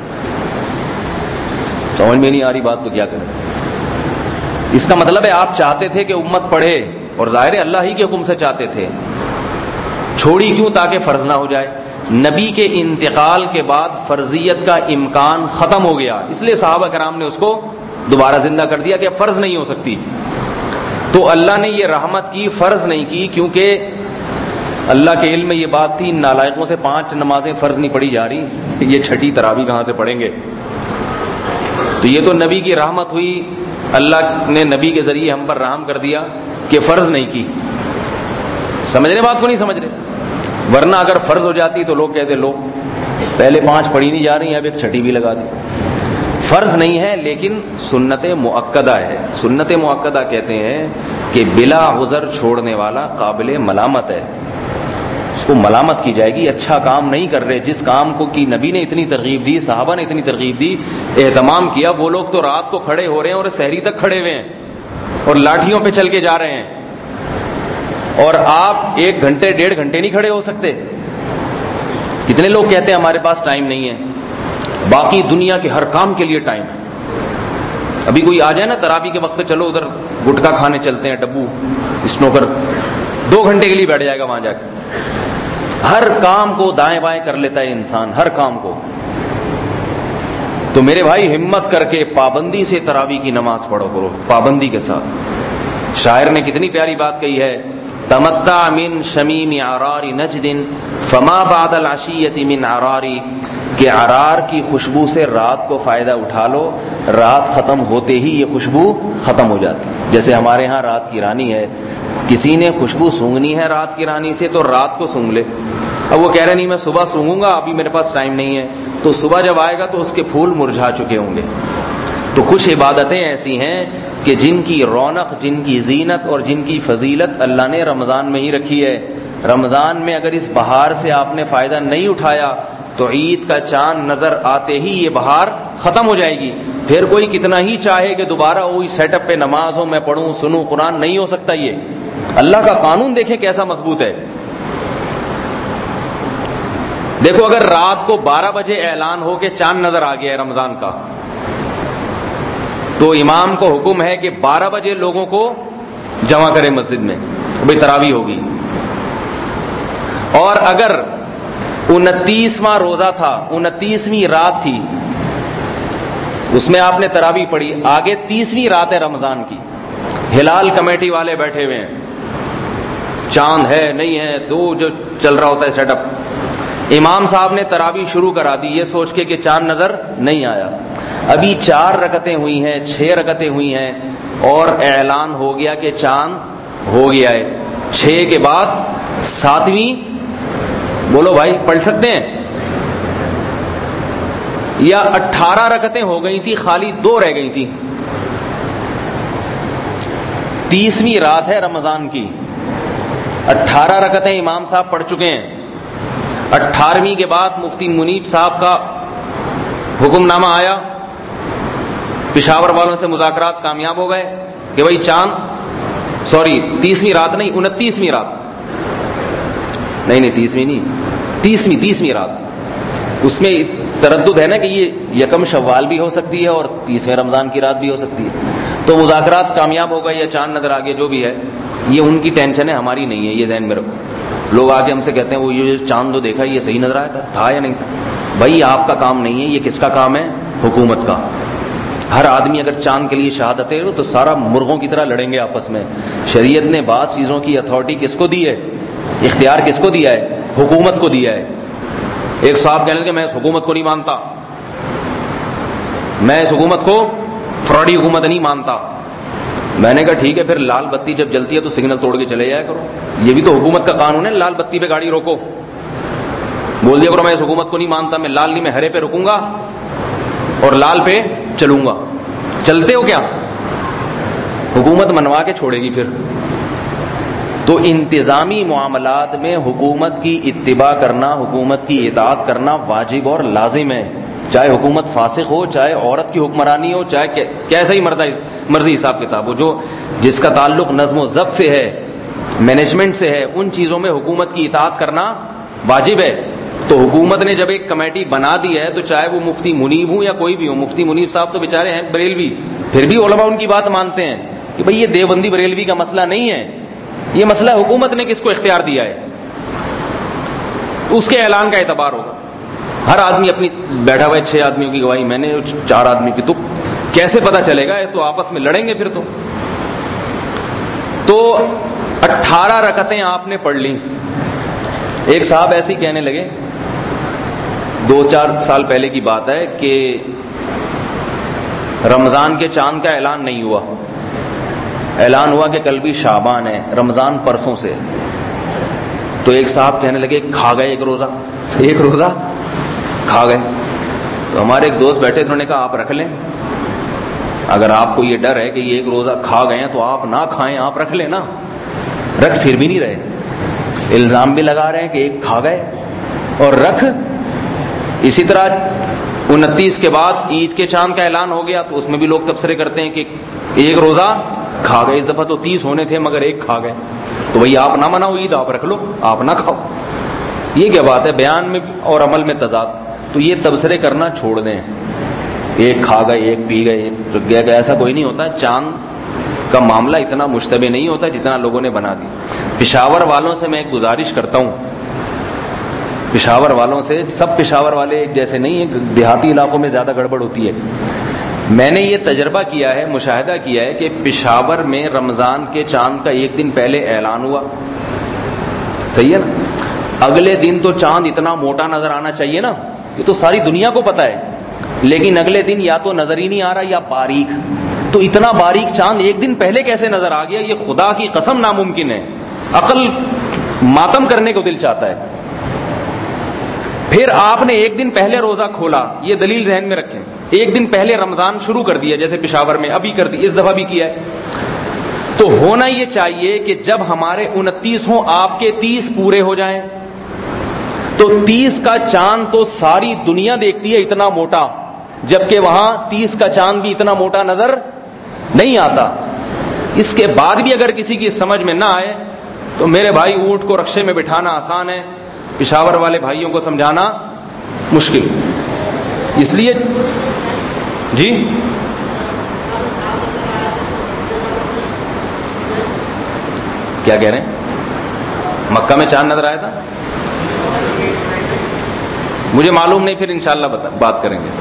سمجھ میں نہیں آ رہی بات تو کیا کریں؟ اس کا مطلب ہے آپ چاہتے تھے کہ امت پڑھے، اور ظاہر ہے اللہ ہی کے حکم سے چاہتے تھے. چھوڑی کیوں؟ تاکہ فرض نہ ہو جائے. نبی کے انتقال کے بعد فرضیت کا امکان ختم ہو گیا، اس لیے صحابہ کرام نے اس کو دوبارہ زندہ کر دیا کہ فرض نہیں ہو سکتی. تو اللہ نے یہ رحمت کی، فرض نہیں کی، کیونکہ اللہ کے علم میں یہ بات تھی نالائقوں سے 5 نمازیں فرض نہیں پڑھی جا رہی، یہ 6ٹھی تراویح کہاں سے پڑھیں گے؟ تو یہ تو نبی کی رحمت ہوئی، اللہ نے نبی کے ذریعے ہم پر رحم کر دیا کہ فرض نہیں کی. سمجھ رہے بات کو نہیں سمجھ رہے؟ ورنہ اگر فرض ہو جاتی تو لوگ کہتے لو پہلے 5 پڑھی نہیں جا رہی، اب ایک 6ٹھی بھی لگا دی. فرض نہیں ہے لیکن سنت مؤکدہ ہے. سنت مؤکدہ کہتے ہیں کہ بلا عذر چھوڑنے والا قابل ملامت ہے، اس کو ملامت کی جائے گی. اچھا کام نہیں کر رہے، جس کام کو کی نبی نے اتنی ترغیب دی، صحابہ نے اتنی ترغیب دی، اہتمام کیا، وہ لوگ تو رات کو کھڑے ہو رہے ہیں اور سحری تک کھڑے ہوئے ہیں اور لاٹھیوں پہ چل کے جا رہے ہیں، اور آپ 1 گھنٹے 1.5 گھنٹے نہیں کھڑے ہو سکتے. کتنے لوگ کہتے ہیں ہمارے پاس ٹائم نہیں ہے، باقی دنیا کے ہر کام کے لیے ٹائم ہے. ابھی کوئی آ جائے نا تراویح کے وقت پہ، چلو ادھر گٹکا کھانے چلتے ہیں، ڈبو اسنوکر، 2 گھنٹے کے لیے بیٹھ جائے گا وہاں جا کے. ہر کام کو دائیں بائیں کر لیتا ہے انسان، ہر کام کو. تو میرے بھائی ہمت کر کے پابندی سے تراویح کی نماز پڑھو کرو، پابندی کے ساتھ. شاعر نے کتنی پیاری بات کہی ہے، تمتع من شمیم عرار نجد فما بعد العشیۃ من عراری، کہ عرار کی خوشبو سے رات کو فائدہ اٹھا لو، رات ختم ہوتے ہی یہ خوشبو ختم ہو جاتی. جیسے ہمارے ہاں رات کی رانی ہے، کسی نے خوشبو سونگنی ہے رات کی رانی سے تو رات کو سونگ لے. اب وہ کہہ رہے نہیں میں صبح سونگوں گا، ابھی میرے پاس ٹائم نہیں ہے، تو صبح جب آئے گا تو اس کے پھول مرجھا چکے ہوں گے. تو کچھ عبادتیں ایسی ہیں کہ جن کی رونق، جن کی زینت اور جن کی فضیلت اللہ نے رمضان میں ہی رکھی ہے. رمضان میں اگر اس بہار سے آپ نے فائدہ نہیں اٹھایا تو عید کا چاند نظر آتے ہی یہ بہار ختم ہو جائے گی. پھر کوئی کتنا ہی چاہے کہ دوبارہ وہی سیٹ اپ پہ نماز ہو, میں پڑھوں سنوں قرآن, نہیں ہو سکتا. یہ اللہ کا قانون دیکھیں کیسا مضبوط ہے. دیکھو اگر رات کو 12 بجے اعلان ہو کہ چاند نظر آ گیا ہے رمضان کا, تو امام کو حکم ہے کہ 12 بجے لوگوں کو جمع کرے مسجد میں, بھئی تراویح ہوگی. اور اگر 29واں روزہ تھا, 29ویں رات تھی, اس میں آپ نے تراویح پڑھی, آگے 30ویں رات ہے رمضان کی, ہلال کمیٹی والے بیٹھے ہوئے ہیں, چاند ہے نہیں ہے تو جو چل رہا ہوتا ہے سیٹ اپ, امام صاحب نے تراویح شروع کرا دی یہ سوچ کے کہ چاند نظر نہیں آیا. ابھی 4 رکعتیں ہوئی ہیں, 6 رکعتیں ہوئی ہیں, اور اعلان ہو گیا کہ چاند ہو گیا ہے. 6 کے بعد 7ویں, بولو بھائی پڑھ سکتے ہیں؟ یا 18 رکعتیں ہو گئی تھی, خالی 2 رہ گئی تھی. 30ویں رات ہے رمضان کی, 18 رکعتیں امام صاحب پڑھ چکے ہیں. 18ویں کے بعد مفتی منیب صاحب کا حکم نامہ آیا, پشاور والوں سے مذاکرات کامیاب ہو گئے کہ بھائی چاند, سوری 30ویں رات نہیں, 29ویں رات, نہیں 30ویں نہیں, 30ویں رات. اس میں تردد ہے نا کہ یہ یکم شوال بھی ہو سکتی ہے اور 30ویں رمضان کی رات بھی ہو سکتی ہے. تو مذاکرات کامیاب ہو گئے یا چاند نظر آگے, جو بھی ہے یہ ان کی ٹینشن ہے, ہماری نہیں ہے, یہ ذہن میں رکھو. لوگ آگے ہم سے کہتے ہیں وہ یہ چاند جو دیکھا یہ صحیح نظر آیا تھا یا نہیں تھا. بھائی آپ کا کام نہیں ہے, یہ کس کا کام ہے؟ حکومت کا. ہر آدمی اگر چاند کے لیے شہادت ہے تو سارا مرغوں کی طرح لڑیں گے آپس میں. شریعت نے بعض چیزوں کی اتھارٹی کس کو دی ہے, اختیار کس کو دیا ہے؟ حکومت کو دیا ہے. ایک صاحب کہنے لگے میں اس حکومت کو نہیں مانتا, میں اس حکومت کو فراڈی حکومت نہیں مانتا. میں نے کہا ٹھیک ہے, پھر لال بتی جب جلتی ہے تو سگنل توڑ کے چلے جایا کرو. یہ بھی تو حکومت کا قانون ہے, لال بتی پہ گاڑی روکو. بول دیا کرو میں اس حکومت کو نہیں مانتا, میں لال نہیں, میں ہرے پہ رکوں گا اور لال پہ چلوں گا. چلتے ہو کیا؟ حکومت منوا کے چھوڑے گی پھر. تو انتظامی معاملات میں حکومت کی اتباع کرنا, حکومت کی اطاعت کرنا واجب اور لازم ہے, چاہے حکومت فاسق ہو, چاہے عورت کی حکمرانی ہو, چاہے کیسا ہی مرضی حساب کتاب ہو. جو جس کا تعلق نظم و ضبط سے ہے, مینجمنٹ سے ہے, ان چیزوں میں حکومت کی اطاعت کرنا واجب ہے. تو حکومت نے جب ایک کمیٹی بنا دی ہے تو چاہے وہ مفتی منیب ہوں یا کوئی بھی ہو, مفتی منیب صاحب تو بیچارے ہیں بریلوی, پھر بھی علماء ان کی بات مانتے ہیں کہ بھئی یہ دیوبندی بریلوی کا مسئلہ نہیں ہے, یہ مسئلہ حکومت نے کس کو اختیار دیا ہے, اس کے اعلان کا اعتبار ہوگا. ہر آدمی اپنی بیٹھا ہوا ہے, 6 آدمیوں کی گواہی میں نے, 4 آدمی کی, تو کیسے پتا چلے گا؟ تو آپس میں لڑیں گے پھر. تو 18 رکعتیں آپ نے پڑھ لی. ایک صاحب ایسے ہی کہنے لگے, 2-4 سال پہلے کی بات ہے, کہ رمضان کے چاند کا اعلان نہیں ہوا, اعلان ہوا کہ کل بھی شعبان ہے, رمضان پرسوں سے. تو ایک صاحب کہنے لگے کھا گئے ایک روزہ کھا گئے. تو ہمارے ایک دوست بیٹھے, انہوں نے کہا آپ رکھ لیں, اگر آپ کو یہ ڈر ہے کہ یہ ایک روزہ کھا گئے ہیں تو آپ نہ کھائیں, آپ رکھ لیں نا. رکھ پھر بھی نہیں رہے, الزام بھی لگا رہے ہیں کہ ایک کھا گئے اور رکھ. اسی طرح 29 کے بعد عید کے چاند کا اعلان ہو گیا, تو اس میں بھی لوگ تبصرے کرتے ہیں کہ ایک روزہ کھا گئے, اس دفعہ تو 30 ہونے تھے مگر ایک کھا گئے. تو بھئی آپ نہ مناؤ عید, آپ رکھ لو, آپ نہ کھاؤ. یہ کیا بات ہے؟ بیان میں اور عمل میں تضاد. تو یہ تبصرے کرنا چھوڑ دیں, ایک کھا گئے, ایک پی گئے, ایک رک گیا, ایسا کوئی نہیں ہوتا. چاند کا معاملہ اتنا مشتبہ نہیں ہوتا جتنا لوگوں نے بنا دی. پشاور والوں سے میں ایک گزارش کرتا ہوں, پشاور والوں سے, سب پشاور والے ایک جیسے نہیں ہیں, دیہاتی علاقوں میں زیادہ گڑبڑ ہوتی ہے. میں نے یہ تجربہ کیا ہے, مشاہدہ کیا ہے کہ پشاور میں رمضان کے چاند کا 1 دن پہلے اعلان ہوا, صحیح ہے نا, اگلے دن تو چاند اتنا موٹا نظر آنا چاہیے نا, یہ تو ساری دنیا کو پتا ہے, لیکن اگلے دن یا تو نظر ہی نہیں آ رہا یا باریک. تو اتنا باریک چاند 1 دن پہلے کیسے نظر آ گیا؟ یہ خدا کی قسم ناممکن ہے, عقل ماتم کرنے کو دل چاہتا ہے. پھر آپ نے 1 دن پہلے روزہ کھولا, یہ دلیل ذہن میں رکھیں, 1 دن پہلے رمضان شروع کر دیا, جیسے پشاور میں ابھی کر دی, اس دفعہ بھی کیا ہے. تو ہونا یہ چاہیے کہ جب ہمارے 29 ہوں, آپ کے 30 پورے ہو جائیں, تو 30 کا چاند تو ساری دنیا دیکھتی ہے اتنا موٹا، جبکہ وہاں 30 کا چاند بھی اتنا موٹا نظر نہیں آتا. اس کے بعد بھی اگر کسی کی سمجھ میں نہ آئے تو میرے بھائی اونٹ کو رکشے میں بٹھانا آسان ہے، پشاور والے بھائیوں کو سمجھانا مشکل. اس لیے جی کیا کہہ رہے ہیں؟ مکہ میں چاند نظر آیا تھا؟ مجھے معلوم نہیں، پھر انشاءاللہ بات کریں گے.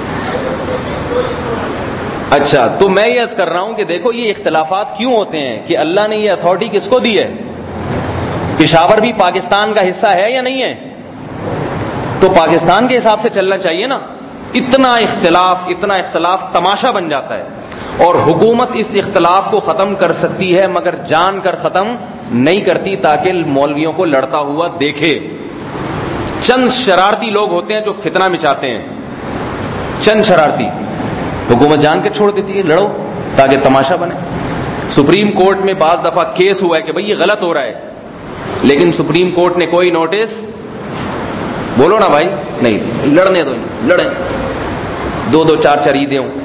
اچھا، تو میں یہ عرض کر رہا ہوں کہ دیکھو یہ اختلافات کیوں ہوتے ہیں کہ اللہ نے یہ اتھارٹی کس کو دی ہے؟ پشاور بھی پاکستان کا حصہ ہے یا نہیں ہے؟ تو پاکستان کے حساب سے چلنا چاہیے نا. اتنا اختلاف تماشا بن جاتا ہے، اور حکومت اس اختلاف کو ختم کر سکتی ہے مگر جان کر ختم نہیں کرتی تاکہ مولویوں کو لڑتا ہوا دیکھے. چند شرارتی لوگ ہوتے ہیں جو فتنہ مچاتے ہیں، چند شرارتی، حکومت جان کے چھوڑ دیتی ہے لڑو تاکہ تماشا بنے. سپریم کورٹ میں بعض دفعہ کیس ہوا ہے کہ بھئی یہ غلط ہو رہا ہے، لیکن سپریم کورٹ نے کوئی نوٹس، بولو نا بھائی، نہیں، لڑنے دو، لڑیں، 2 4 عیدیں ہوں.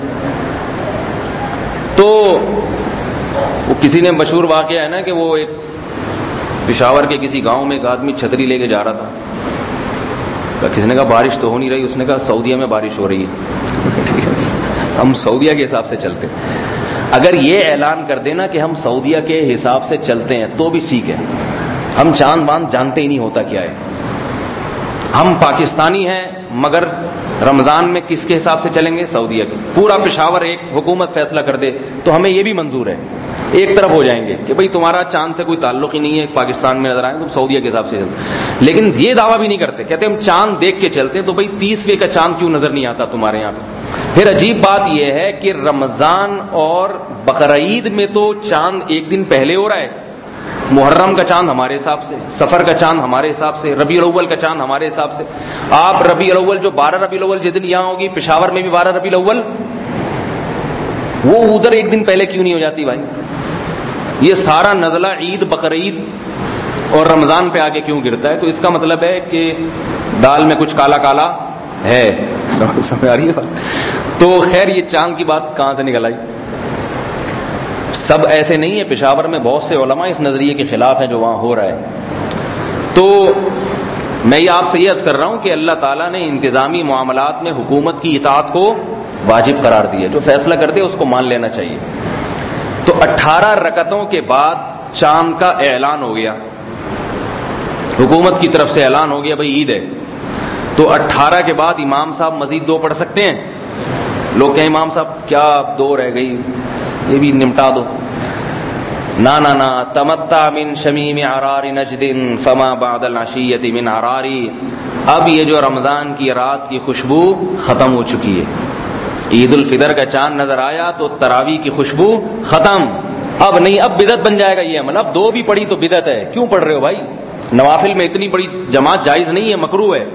تو وہ کسی نے مشہور واقعہ ہے نا کہ وہ ایک پشاور کے کسی گاؤں میں ایک آدمی چھتری لے کے جا رہا تھا. کسی نے کہا بارش تو ہو نہیں رہی، اس نے کہا سعودیہ میں بارش ہو رہی ہے. ہم سعودیہ کے حساب سے چلتے ہیں. اگر یہ اعلان کر دینا کہ ہم سعودیہ کے حساب سے چلتے ہیں تو بھی ٹھیک ہے. ہم چاند باند جانتے ہی نہیں ہوتا کیا ہے. ہم پاکستانی ہیں مگر رمضان میں کس کے حساب سے چلیں گے؟ سعودیہ کے. پورا پشاور ایک حکومت فیصلہ کر دے تو ہمیں یہ بھی منظور ہے، ایک طرف ہو جائیں گے کہ بھئی تمہارا چاند سے کوئی تعلق ہی نہیں ہے، پاکستان میں نظر آئے تم سعودیہ کے حساب سے چلتے. لیکن یہ دعویٰ بھی نہیں کرتے، کہتے ہم چاند دیکھ کے چلتے ہیں. تو بھئی 30ویں کا چاند کیوں نظر نہیں آتا تمہارے یہاں پہ؟ پھر عجیب بات یہ ہے کہ رمضان اور بقرعید میں تو چاند ایک دن پہلے ہو رہا ہے. محرم کا چاند ہمارے حساب سے، سفر کا چاند ہمارے حساب سے، ربیع الاول کا چاند ہمارے حساب سے. آپ ربیع الاول جو 12 ربیع الاول جس دن یہاں ہوگی، پشاور میں بھی 12 ربیع الاول، وہ ادھر ایک دن پہلے کیوں نہیں ہو جاتی بھائی؟ یہ سارا نزلہ عید، بقرعید اور رمضان پہ آگے کیوں گرتا ہے؟ تو اس کا مطلب ہے کہ دال میں کچھ کالا کالا ہے. سمجھ آ رہی ہے؟ تو خیر یہ چاند کی بات کہاں سے نکل آئی؟ سب ایسے نہیں ہے، پشاور میں بہت سے علماء اس نظریے کے خلاف ہیں جو وہاں ہو رہا ہے. تو میں یہ آپ سے یہ عرض کر رہا ہوں کہ اللہ تعالیٰ نے انتظامی معاملات میں حکومت کی اطاعت کو واجب قرار دیا. جو فیصلہ کر دے اس کو مان لینا چاہیے. تو 18 رکعتوں کے بعد چاند کا اعلان ہو گیا، حکومت کی طرف سے اعلان ہو گیا بھئی عید ہے. تو 18 کے بعد امام صاحب مزید 2 پڑھ سکتے ہیں؟ لوگ کہیں امام صاحب کیا 2 رہ گئی، یہ بھی نمٹا دو. نا تمتع من شمیم عرار نجد فما بعد العشیۃ من عراری. اب یہ جو رمضان کی رات کی خوشبو ختم ہو چکی ہے. عید الفطر کا چاند نظر آیا تو تراویح کی خوشبو ختم. اب نہیں، اب بدعت بن جائے گا یہ عمل. اب 2 بھی پڑھی تو بدعت ہے. کیوں پڑھ رہے ہو بھائی؟ نوافل میں اتنی بڑی جماعت جائز نہیں ہے، مکروہ ہے.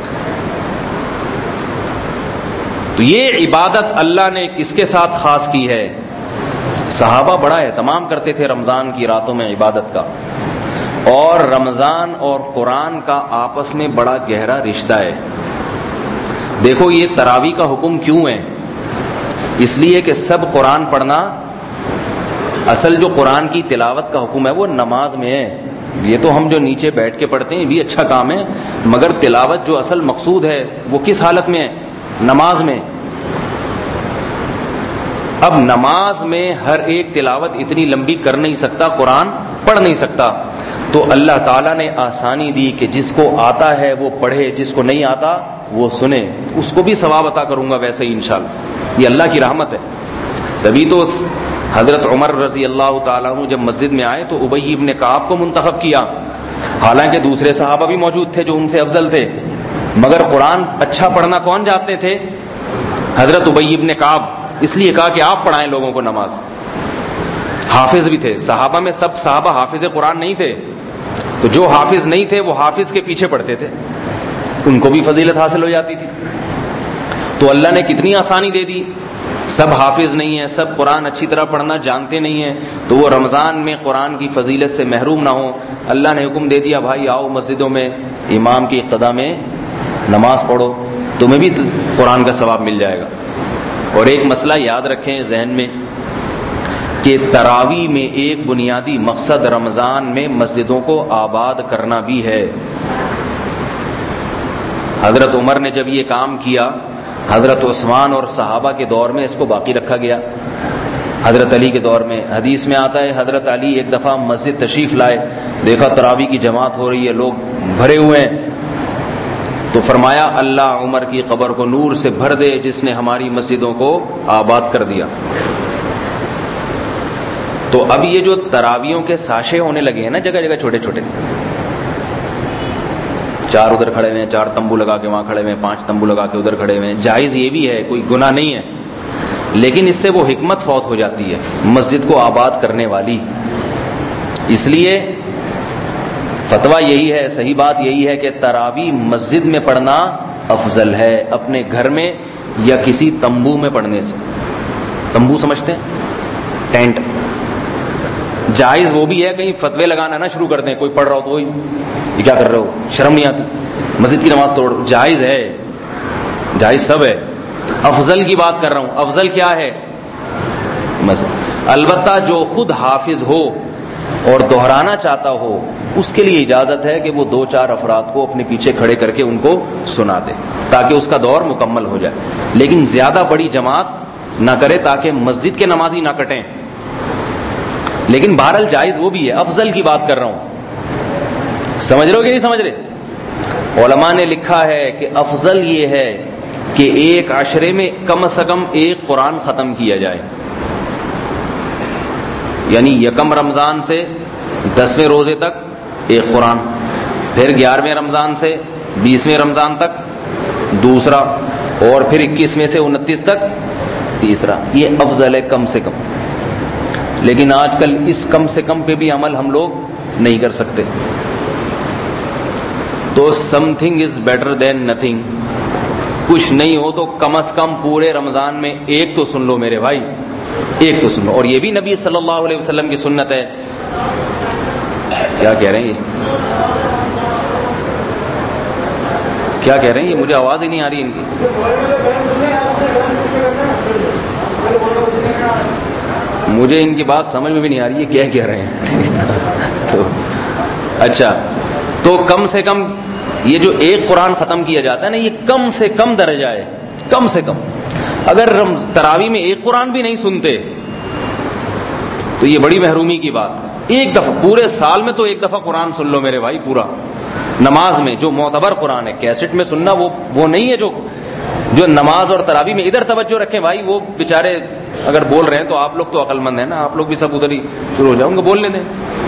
تو یہ عبادت اللہ نے کس کے ساتھ خاص کی ہے؟ صحابہ بڑا اہتمام کرتے تھے رمضان کی راتوں میں عبادت کا. اور رمضان اور قرآن کا آپس میں بڑا گہرا رشتہ ہے. دیکھو یہ تراویح کا حکم کیوں ہے؟ اس لیے کہ سب قرآن پڑھنا، اصل جو قرآن کی تلاوت کا حکم ہے وہ نماز میں ہے. یہ تو ہم جو نیچے بیٹھ کے پڑھتے ہیں یہ بھی اچھا کام ہے، مگر تلاوت جو اصل مقصود ہے وہ کس حالت میں ہے؟ نماز میں. اب نماز میں ہر ایک تلاوت اتنی لمبی کر نہیں سکتا، قرآن پڑھ نہیں سکتا. تو اللہ تعالیٰ نے آسانی دی کہ جس کو آتا ہے وہ پڑھے، جس کو نہیں آتا وہ سنے. اس کو بھی ثواب عطا کروں گا ویسے ہی انشاءاللہ. یہ اللہ کی رحمت ہے. تبھی تو حضرت عمر رضی اللہ تعالیٰ عنہ جب مسجد میں آئے تو ابی ابن کعب کو منتخب کیا. حالانکہ دوسرے صحابہ بھی موجود تھے جو ان سے افضل تھے، مگر قرآن اچھا پڑھنا کون جانتے تھے؟ حضرت ابی ابن کعب. اس لیے کہا کہ آپ پڑھائیں لوگوں کو نماز. حافظ بھی تھے صحابہ میں، سب صحابہ حافظ قرآن نہیں تھے. تو جو حافظ نہیں تھے وہ حافظ کے پیچھے پڑھتے تھے، ان کو بھی فضیلت حاصل ہو جاتی تھی. تو اللہ نے کتنی آسانی دے دی. سب حافظ نہیں ہیں، سب قرآن اچھی طرح پڑھنا جانتے نہیں ہیں، تو وہ رمضان میں قرآن کی فضیلت سے محروم نہ ہوں۔ اللہ نے حکم دے دیا بھائی آؤ مسجدوں میں امام کی اقتداء میں نماز پڑھو، تمہیں بھی قرآن کا ثواب مل جائے گا۔ اور ایک مسئلہ یاد رکھیں ذہن میں کہ تراویح میں ایک بنیادی مقصد رمضان میں مسجدوں کو آباد کرنا بھی ہے۔ حضرت عمر نے جب یہ کام کیا، حضرت عثمان اور صحابہ کے دور میں اس کو باقی رکھا گیا، حضرت علی کے دور میں حدیث میں آتا ہے حضرت علی ایک دفعہ مسجد تشریف لائے، دیکھا تراویح کی جماعت ہو رہی ہے، لوگ بھرے ہوئے ہیں، تو فرمایا اللہ عمر کی قبر کو نور سے بھر دے جس نے ہماری مسجدوں کو آباد کر دیا۔ تو اب یہ جو تراویحوں کے ساشے ہونے لگے ہیں نا جگہ جگہ چھوٹے چھوٹے، 4 ادھر کھڑے ہوئے ہیں، 4 تمبو لگا کے وہاں کھڑے ہوئے ہیں، 5 تمبو لگا کے ادھر کھڑے ہوئے ہیں، جائز یہ بھی ہے، کوئی گناہ نہیں ہے، لیکن اس سے وہ حکمت فوت ہو جاتی ہے مسجد کو آباد کرنے والی۔ اس لیے فتویٰ یہی ہے، صحیح بات یہی ہے کہ تراویح مسجد میں پڑھنا افضل ہے اپنے گھر میں یا کسی تمبو میں پڑھنے سے۔ تمبو سمجھتے ہیں؟ ٹینٹ۔ جائز وہ بھی ہے، کہیں فتوے لگانا نہ شروع کر دیں، کوئی پڑھ رہا ہو تو وہی یہ کیا کر رہے ہو، شرم نہیں آتی، مسجد کی نماز توڑ۔ جائز ہے، جائز سب ہے، افضل کی بات کر رہا ہوں۔ افضل کیا ہے؟ البتہ جو خود حافظ ہو اور دہرانا چاہتا ہو اس کے لیے اجازت ہے کہ وہ 2-4 افراد کو اپنے پیچھے کھڑے کر کے ان کو سنا دے تاکہ اس کا دور مکمل ہو جائے، لیکن زیادہ بڑی جماعت نہ کرے تاکہ مسجد کے نمازی نہ کٹیں۔ لیکن بہرحال جائز وہ بھی ہے، افضل کی بات کر رہا ہوں۔ سمجھ رہے ہو کہ نہیں سمجھ رہے؟ علماء نے لکھا ہے کہ افضل یہ ہے کہ ایک عشرے میں کم سے کم ایک قرآن ختم کیا جائے، یعنی یکم رمضان سے 10ویں روزے تک ایک قرآن، پھر 11ویں رمضان سے 20ویں رمضان تک دوسرا، اور پھر 21ویں سے 29 تک تیسرا۔ یہ افضل ہے کم سے کم، لیکن آج کل اس کم سے کم پہ بھی عمل ہم لوگ نہیں کر سکتے۔ تو something is better than nothing, کچھ نہیں ہو تو کم از کم پورے رمضان میں ایک تو سن لو میرے بھائی، ایک تو سن لو۔ اور یہ بھی نبی صلی اللہ علیہ وسلم کی سنت ہے۔ کیا کہہ رہے ہیں یہ؟ کیا کہہ رہے ہیں یہ؟ مجھے آواز ہی نہیں آ رہی ان کی۔ مجھے ان کی بات سمجھ میں بھی نہیں آ رہی ہے کیا کہہ رہے ہیں۔ تو اچھا، تو کم سے کم یہ جو ایک قرآن ختم کیا جاتا ہے نا، یہ کم سے کم درجہ ہے، کم سے کم۔ اگر تراویح میں ایک قرآن بھی نہیں سنتے تو یہ بڑی محرومی کی بات ہے۔ ایک دفعہ پورے سال میں تو ایک دفعہ قرآن سن لو میرے بھائی، پورا نماز میں جو معتبر قرآن ہے۔ کیسٹ میں سننا وہ نہیں ہے جو نماز اور تراویح میں ادھر توجہ رکھیں بھائی، وہ بیچارے اگر بول رہے ہیں تو آپ لوگ تو عقل مند ہیں نا، آپ لوگ بھی سب ادھر ہی شروع ہو جاؤ گے، بولنے دیں۔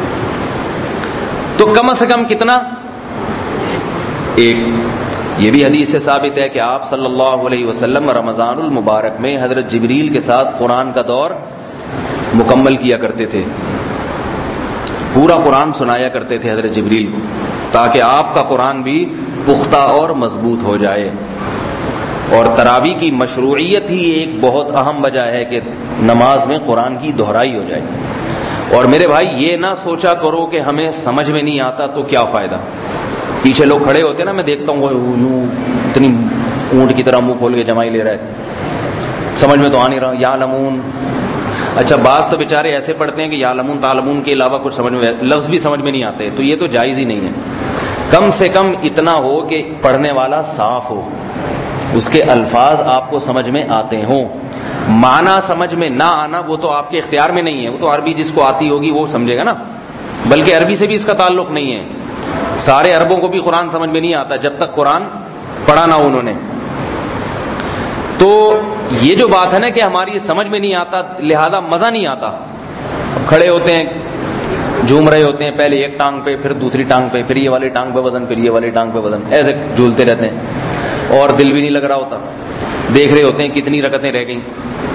تو کم سے کم کتنا؟ ایک۔ یہ بھی حدیث سے ثابت ہے کہ آپ صلی اللہ علیہ وسلم رمضان المبارک میں حضرت جبریل کے ساتھ قرآن کا دور مکمل کیا کرتے تھے، پورا قرآن سنایا کرتے تھے حضرت جبریل کو، تاکہ آپ کا قرآن بھی پختہ اور مضبوط ہو جائے۔ اور تراویح کی مشروعیت ہی ایک بہت اہم وجہ ہے کہ نماز میں قرآن کی دہرائی ہو جائے۔ اور میرے بھائی یہ نہ سوچا کرو کہ ہمیں سمجھ میں نہیں آتا تو کیا فائدہ۔ پیچھے لوگ کھڑے ہوتے ہیں نا، میں دیکھتا ہوں وہ یوں اتنی اونٹ کی طرح منہ کھول کے جمائی لے رہا ہے، سمجھ میں تو آ نہیں رہا۔ یعلمون، اچھا بعض تو بیچارے ایسے پڑھتے ہیں کہ یعلمون تعلمون کے علاوہ کچھ سمجھ میں لفظ بھی سمجھ میں نہیں آتے، تو یہ تو جائز ہی نہیں ہے۔ کم سے کم اتنا ہو کہ پڑھنے والا صاف ہو، اس کے الفاظ آپ کو سمجھ میں آتے ہوں۔ معنی سمجھ میں نہ آنا وہ تو آپ کے اختیار میں نہیں ہے، وہ تو عربی جس کو آتی ہوگی وہ سمجھے گا نا، بلکہ عربی سے بھی اس کا تعلق نہیں ہے۔ سارے عربوں کو بھی قرآن سمجھ میں نہیں آتا جب تک قرآن پڑھا نہ انہوں نے۔ تو یہ جو بات ہے نا کہ ہماری سمجھ میں نہیں آتا لہذا مزہ نہیں آتا، کھڑے ہوتے ہیں جھوم رہے ہوتے ہیں، پہلے ایک ٹانگ پہ پھر دوسری ٹانگ پہ، پھر یہ والی ٹانگ پہ وزن، پھر یہ والی ٹانگ پہ وزن، ایسے جھولتے رہتے ہیں اور دل بھی نہیں لگ رہا ہوتا، دیکھ رہے ہوتے ہیں کتنی رکعتیں رہ گئیں۔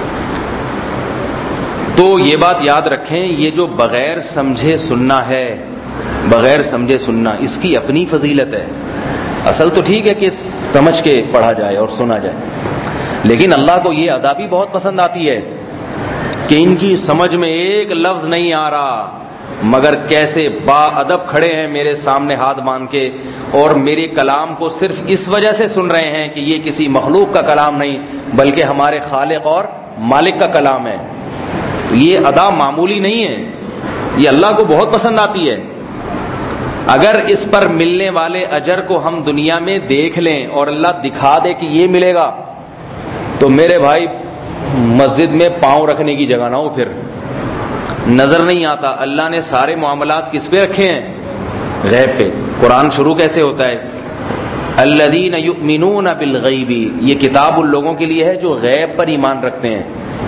تو یہ بات یاد رکھیں، یہ جو بغیر سمجھے سننا ہے، بغیر سمجھے سننا، اس کی اپنی فضیلت ہے۔ اصل تو ٹھیک ہے کہ سمجھ کے پڑھا جائے اور سنا جائے، لیکن اللہ کو یہ ادا بھی بہت پسند آتی ہے کہ ان کی سمجھ میں ایک لفظ نہیں آ رہا، مگر کیسے با ادب کھڑے ہیں میرے سامنے ہاتھ باندھ کے، اور میرے کلام کو صرف اس وجہ سے سن رہے ہیں کہ یہ کسی مخلوق کا کلام نہیں بلکہ ہمارے خالق اور مالک کا کلام ہے. یہ ادا معمولی نہیں ہے، یہ اللہ کو بہت پسند آتی ہے. اگر اس پر ملنے والے اجر کو ہم دنیا میں دیکھ لیں اور اللہ دکھا دے کہ یہ ملے گا، تو میرے بھائی مسجد میں پاؤں رکھنے کی جگہ نہ ہو، پھر نظر نہیں آتا. اللہ نے سارے معاملات کس پہ رکھے ہیں؟ غیب پہ. قرآن شروع کیسے ہوتا ہے؟ الذین یؤمنون بالغیب. یہ کتاب ان لوگوں کے لیے ہے جو غیب پر ایمان رکھتے ہیں.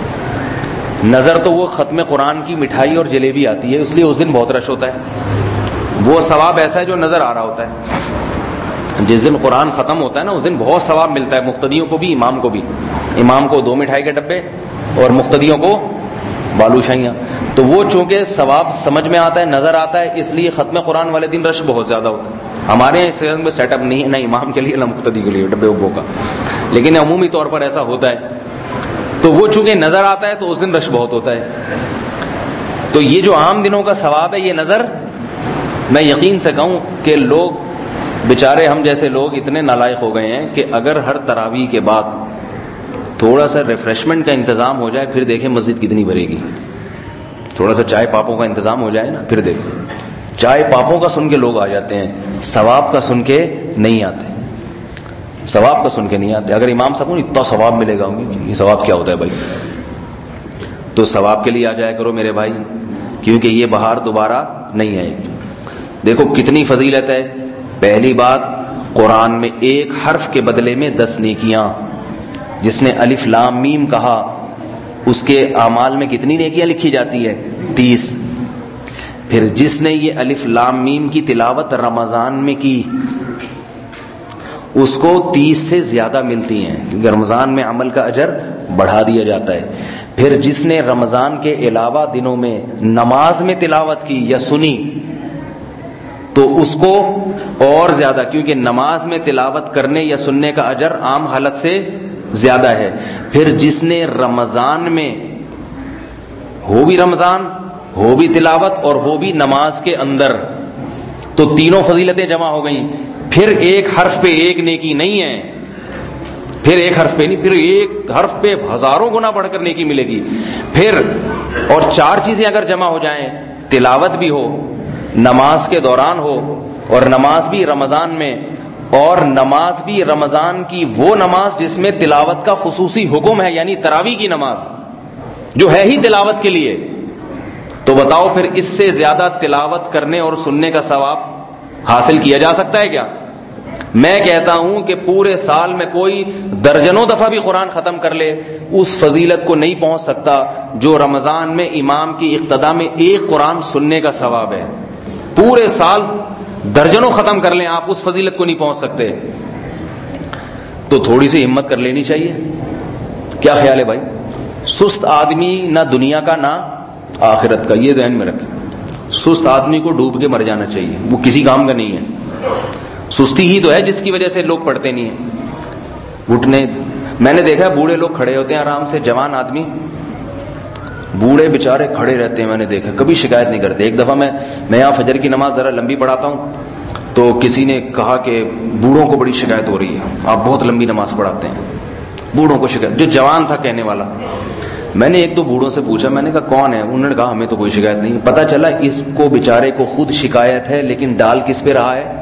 نظر تو وہ ختم قرآن کی مٹھائی اور جلیبی آتی ہے، اس لیے اس دن بہت رش ہوتا ہے. وہ ثواب ایسا ہے جو نظر آ رہا ہوتا ہے. جس دن قرآن ختم ہوتا ہے نا، اس دن بہت ثواب ملتا ہے، مقتدیوں کو بھی امام کو بھی. امام کو 2 مٹھائی کے ڈبے اور مقتدیوں کو بالوشائیاں. تو وہ چونکہ ثواب سمجھ میں آتا ہے، نظر آتا ہے، اس لیے ختم قرآن والے دن رش بہت زیادہ ہوتا ہے. ہمارے یہاں اس طرح میں سیٹ اپ نہیں ہے، نہ امام کے لیے نہ مقتدی کے لیے ڈبے ابو کا، لیکن عمومی طور پر ایسا ہوتا ہے. تو وہ چونکہ نظر آتا ہے تو اس دن رش بہت ہوتا ہے. تو یہ جو عام دنوں کا ثواب ہے، یہ نظر، میں یقین سے کہوں کہ لوگ بیچارے ہم جیسے لوگ اتنے نالائق ہو گئے ہیں کہ اگر ہر تراویح کے بعد تھوڑا سا ریفریشمنٹ کا انتظام ہو جائے، پھر دیکھیں مسجد کتنی بھرے گی. تھوڑا سا چائے پاپوں کا انتظام ہو جائے نا، پھر دیکھیں چائے پاپوں کا سن کے لوگ آ جاتے ہیں، ثواب کا سن کے نہیں آتے. ثواب کا سن کے نہیں آتے. اگر امام صاحب اتنا ثواب ملے گا، یہ ثواب کیا ہوتا ہے بھائی؟ تو ثواب کے لیے آ جایا کرو میرے بھائی، کیونکہ یہ بہار دوبارہ نہیں آئے گی. دیکھو کتنی فضیلت ہے. پہلی بات، قرآن میں ایک حرف کے بدلے میں 10 نیکیاں. جس نے الف لام میم کہا اس کے اعمال میں کتنی نیکیاں لکھی جاتی ہے؟ 30. پھر جس نے یہ الف لام میم کی تلاوت رمضان میں کی اس کو 30 سے زیادہ ملتی ہیں، کیونکہ رمضان میں عمل کا اجر بڑھا دیا جاتا ہے. پھر جس نے رمضان کے علاوہ دنوں میں نماز میں تلاوت کی یا سنی تو اس کو اور زیادہ، کیونکہ نماز میں تلاوت کرنے یا سننے کا اجر عام حالت سے زیادہ ہے. پھر جس نے رمضان میں ہو بھی رمضان، ہو بھی تلاوت اور ہو بھی نماز کے اندر، تو تینوں فضیلتیں جمع ہو گئیں. پھر ایک حرف پہ ایک نیکی نہیں ہے، پھر ایک حرف پہ نہیں، پھر ایک حرف پہ ہزاروں گنا بڑھ کر نیکی ملے گی. پھر اور 4 چیزیں اگر جمع ہو جائیں، تلاوت بھی ہو، نماز کے دوران ہو، اور نماز بھی رمضان میں، اور نماز بھی رمضان کی وہ نماز جس میں تلاوت کا خصوصی حکم ہے، یعنی تراویح کی نماز جو ہے ہی تلاوت کے لیے، تو بتاؤ پھر اس سے زیادہ تلاوت کرنے اور سننے کا ثواب حاصل کیا جا سکتا ہے کیا؟ میں کہتا ہوں کہ پورے سال میں کوئی درجنوں دفعہ بھی قرآن ختم کر لے، اس فضیلت کو نہیں پہنچ سکتا جو رمضان میں امام کی اقتداء میں ایک قرآن سننے کا ثواب ہے. پورے سال درجنوں ختم کر لیں آپ، اس فضیلت کو نہیں پہنچ سکتے. تو تھوڑی سی ہمت کر لینی چاہیے. کیا خیال ہے بھائی؟ سست آدمی نہ دنیا کا نہ آخرت کا، یہ ذہن میں رکھیں. سست آدمی کو ڈوب کے مر جانا چاہیے، وہ کسی کام کا نہیں ہے. سستی ہی تو ہے جس کی وجہ سے لوگ پڑھتے نہیں ہیں. گھٹنے، میں نے دیکھا بوڑھے لوگ کھڑے ہوتے ہیں آرام سے، جوان آدمی بوڑھے بےچارے کھڑے رہتے ہیں، میں نے دیکھا کبھی شکایت نہیں کرتے. ایک دفعہ میں یہاں فجر کی نماز ذرا لمبی پڑھاتا ہوں تو کسی نے کہا کہ بوڑھوں کو بڑی شکایت ہو رہی ہے، آپ بہت لمبی نماز پڑھاتے ہیں، بوڑھوں کو شکایت. جو جوان تھا کہنے والا، میں نے 1-2 بوڑھوں سے پوچھا، میں نے کہا کون ہے؟ انہوں نے کہا ہمیں تو کوئی شکایت نہیں. پتہ چلا اس کو بیچارے کو خود شکایت ہے، لیکن ڈال کس پہ رہا ہے؟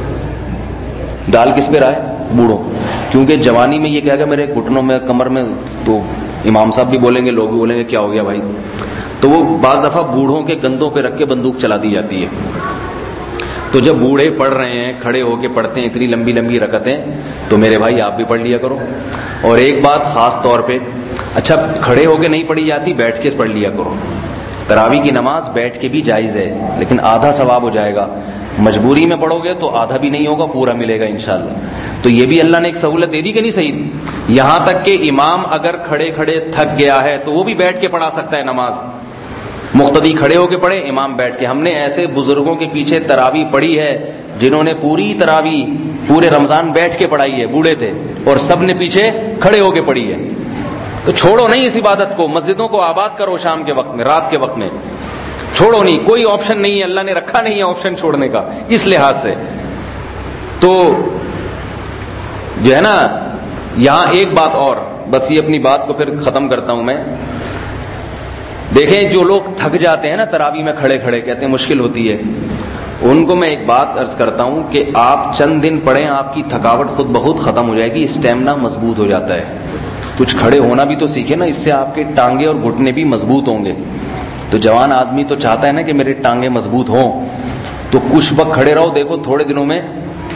ڈال کس پہ رہا ہے؟ بوڑھوں. کیونکہ جوانی میں یہ کہا کہ میرے گھٹنوں میں، کمر میں، تو امام صاحب بھی بولیں گے، لوگ بھی بولیں گے کیا ہو گیا بھائی. تو وہ بعض دفعہ بوڑھوں کے گندوں پہ رکھ کے بندوق چلا دی جاتی ہے. تو جب بوڑھے پڑھ رہے ہیں، کھڑے ہو کے پڑھتے ہیں اتنی لمبی لمبی رکعتیں، تو میرے بھائی آپ بھی پڑھ لیا کرو. اور ایک بات خاص طور پہ، اچھا کھڑے ہو کے نہیں پڑھی جاتی، بیٹھ کے پڑھ لیا کرو. تراویح کی نماز بیٹھ کے بھی جائز ہے، لیکن آدھا ثواب ہو جائے گا. مجبوری میں پڑھو گے تو آدھا بھی نہیں ہوگا، پورا ملے گا انشاءاللہ. تو یہ بھی اللہ نے ایک سہولت دے دی کہ نہیں صحیح. یہاں تک کہ امام اگر کھڑے کھڑے تھک گیا ہے تو وہ بھی بیٹھ کے پڑھا سکتا ہے نماز. مقتدی کھڑے ہو کے پڑھے، امام بیٹھ کے. ہم نے ایسے بزرگوں کے پیچھے تراویح پڑھی ہے جنہوں نے پوری تراویح پورے رمضان بیٹھ کے پڑھائی ہے، بوڑھے تھے، اور سب نے پیچھے کھڑے ہو کے پڑھی ہے. تو چھوڑو نہیں اس عبادت کو، مسجدوں کو آباد کرو شام کے وقت میں، رات کے وقت میں چھوڑو نہیں. کوئی آپشن نہیں ہے، اللہ نے رکھا نہیں ہے آپشن چھوڑنے کا اس لحاظ سے. تو جو ہے نا یہاں ایک بات اور، بس یہ اپنی بات کو پھر ختم کرتا ہوں میں. دیکھیں جو لوگ تھک جاتے ہیں نا تراویح میں کھڑے کھڑے، کہتے ہیں مشکل ہوتی ہے، ان کو میں ایک بات عرض کرتا ہوں کہ آپ چند دن پڑھیں، آپ کی تھکاوٹ خود بخود ختم ہو جائے گی، اسٹیمنا مضبوط ہو جاتا ہے. کچھ کھڑے ہونا بھی تو سیکھے نا، اس سے آپ کے ٹانگیں اور گھٹنے بھی مضبوط ہوں گے. تو جوان آدمی تو چاہتا ہے نا کہ میری ٹانگیں مضبوط ہوں، تو کچھ وقت کھڑے رہو، دیکھو تھوڑے دنوں میں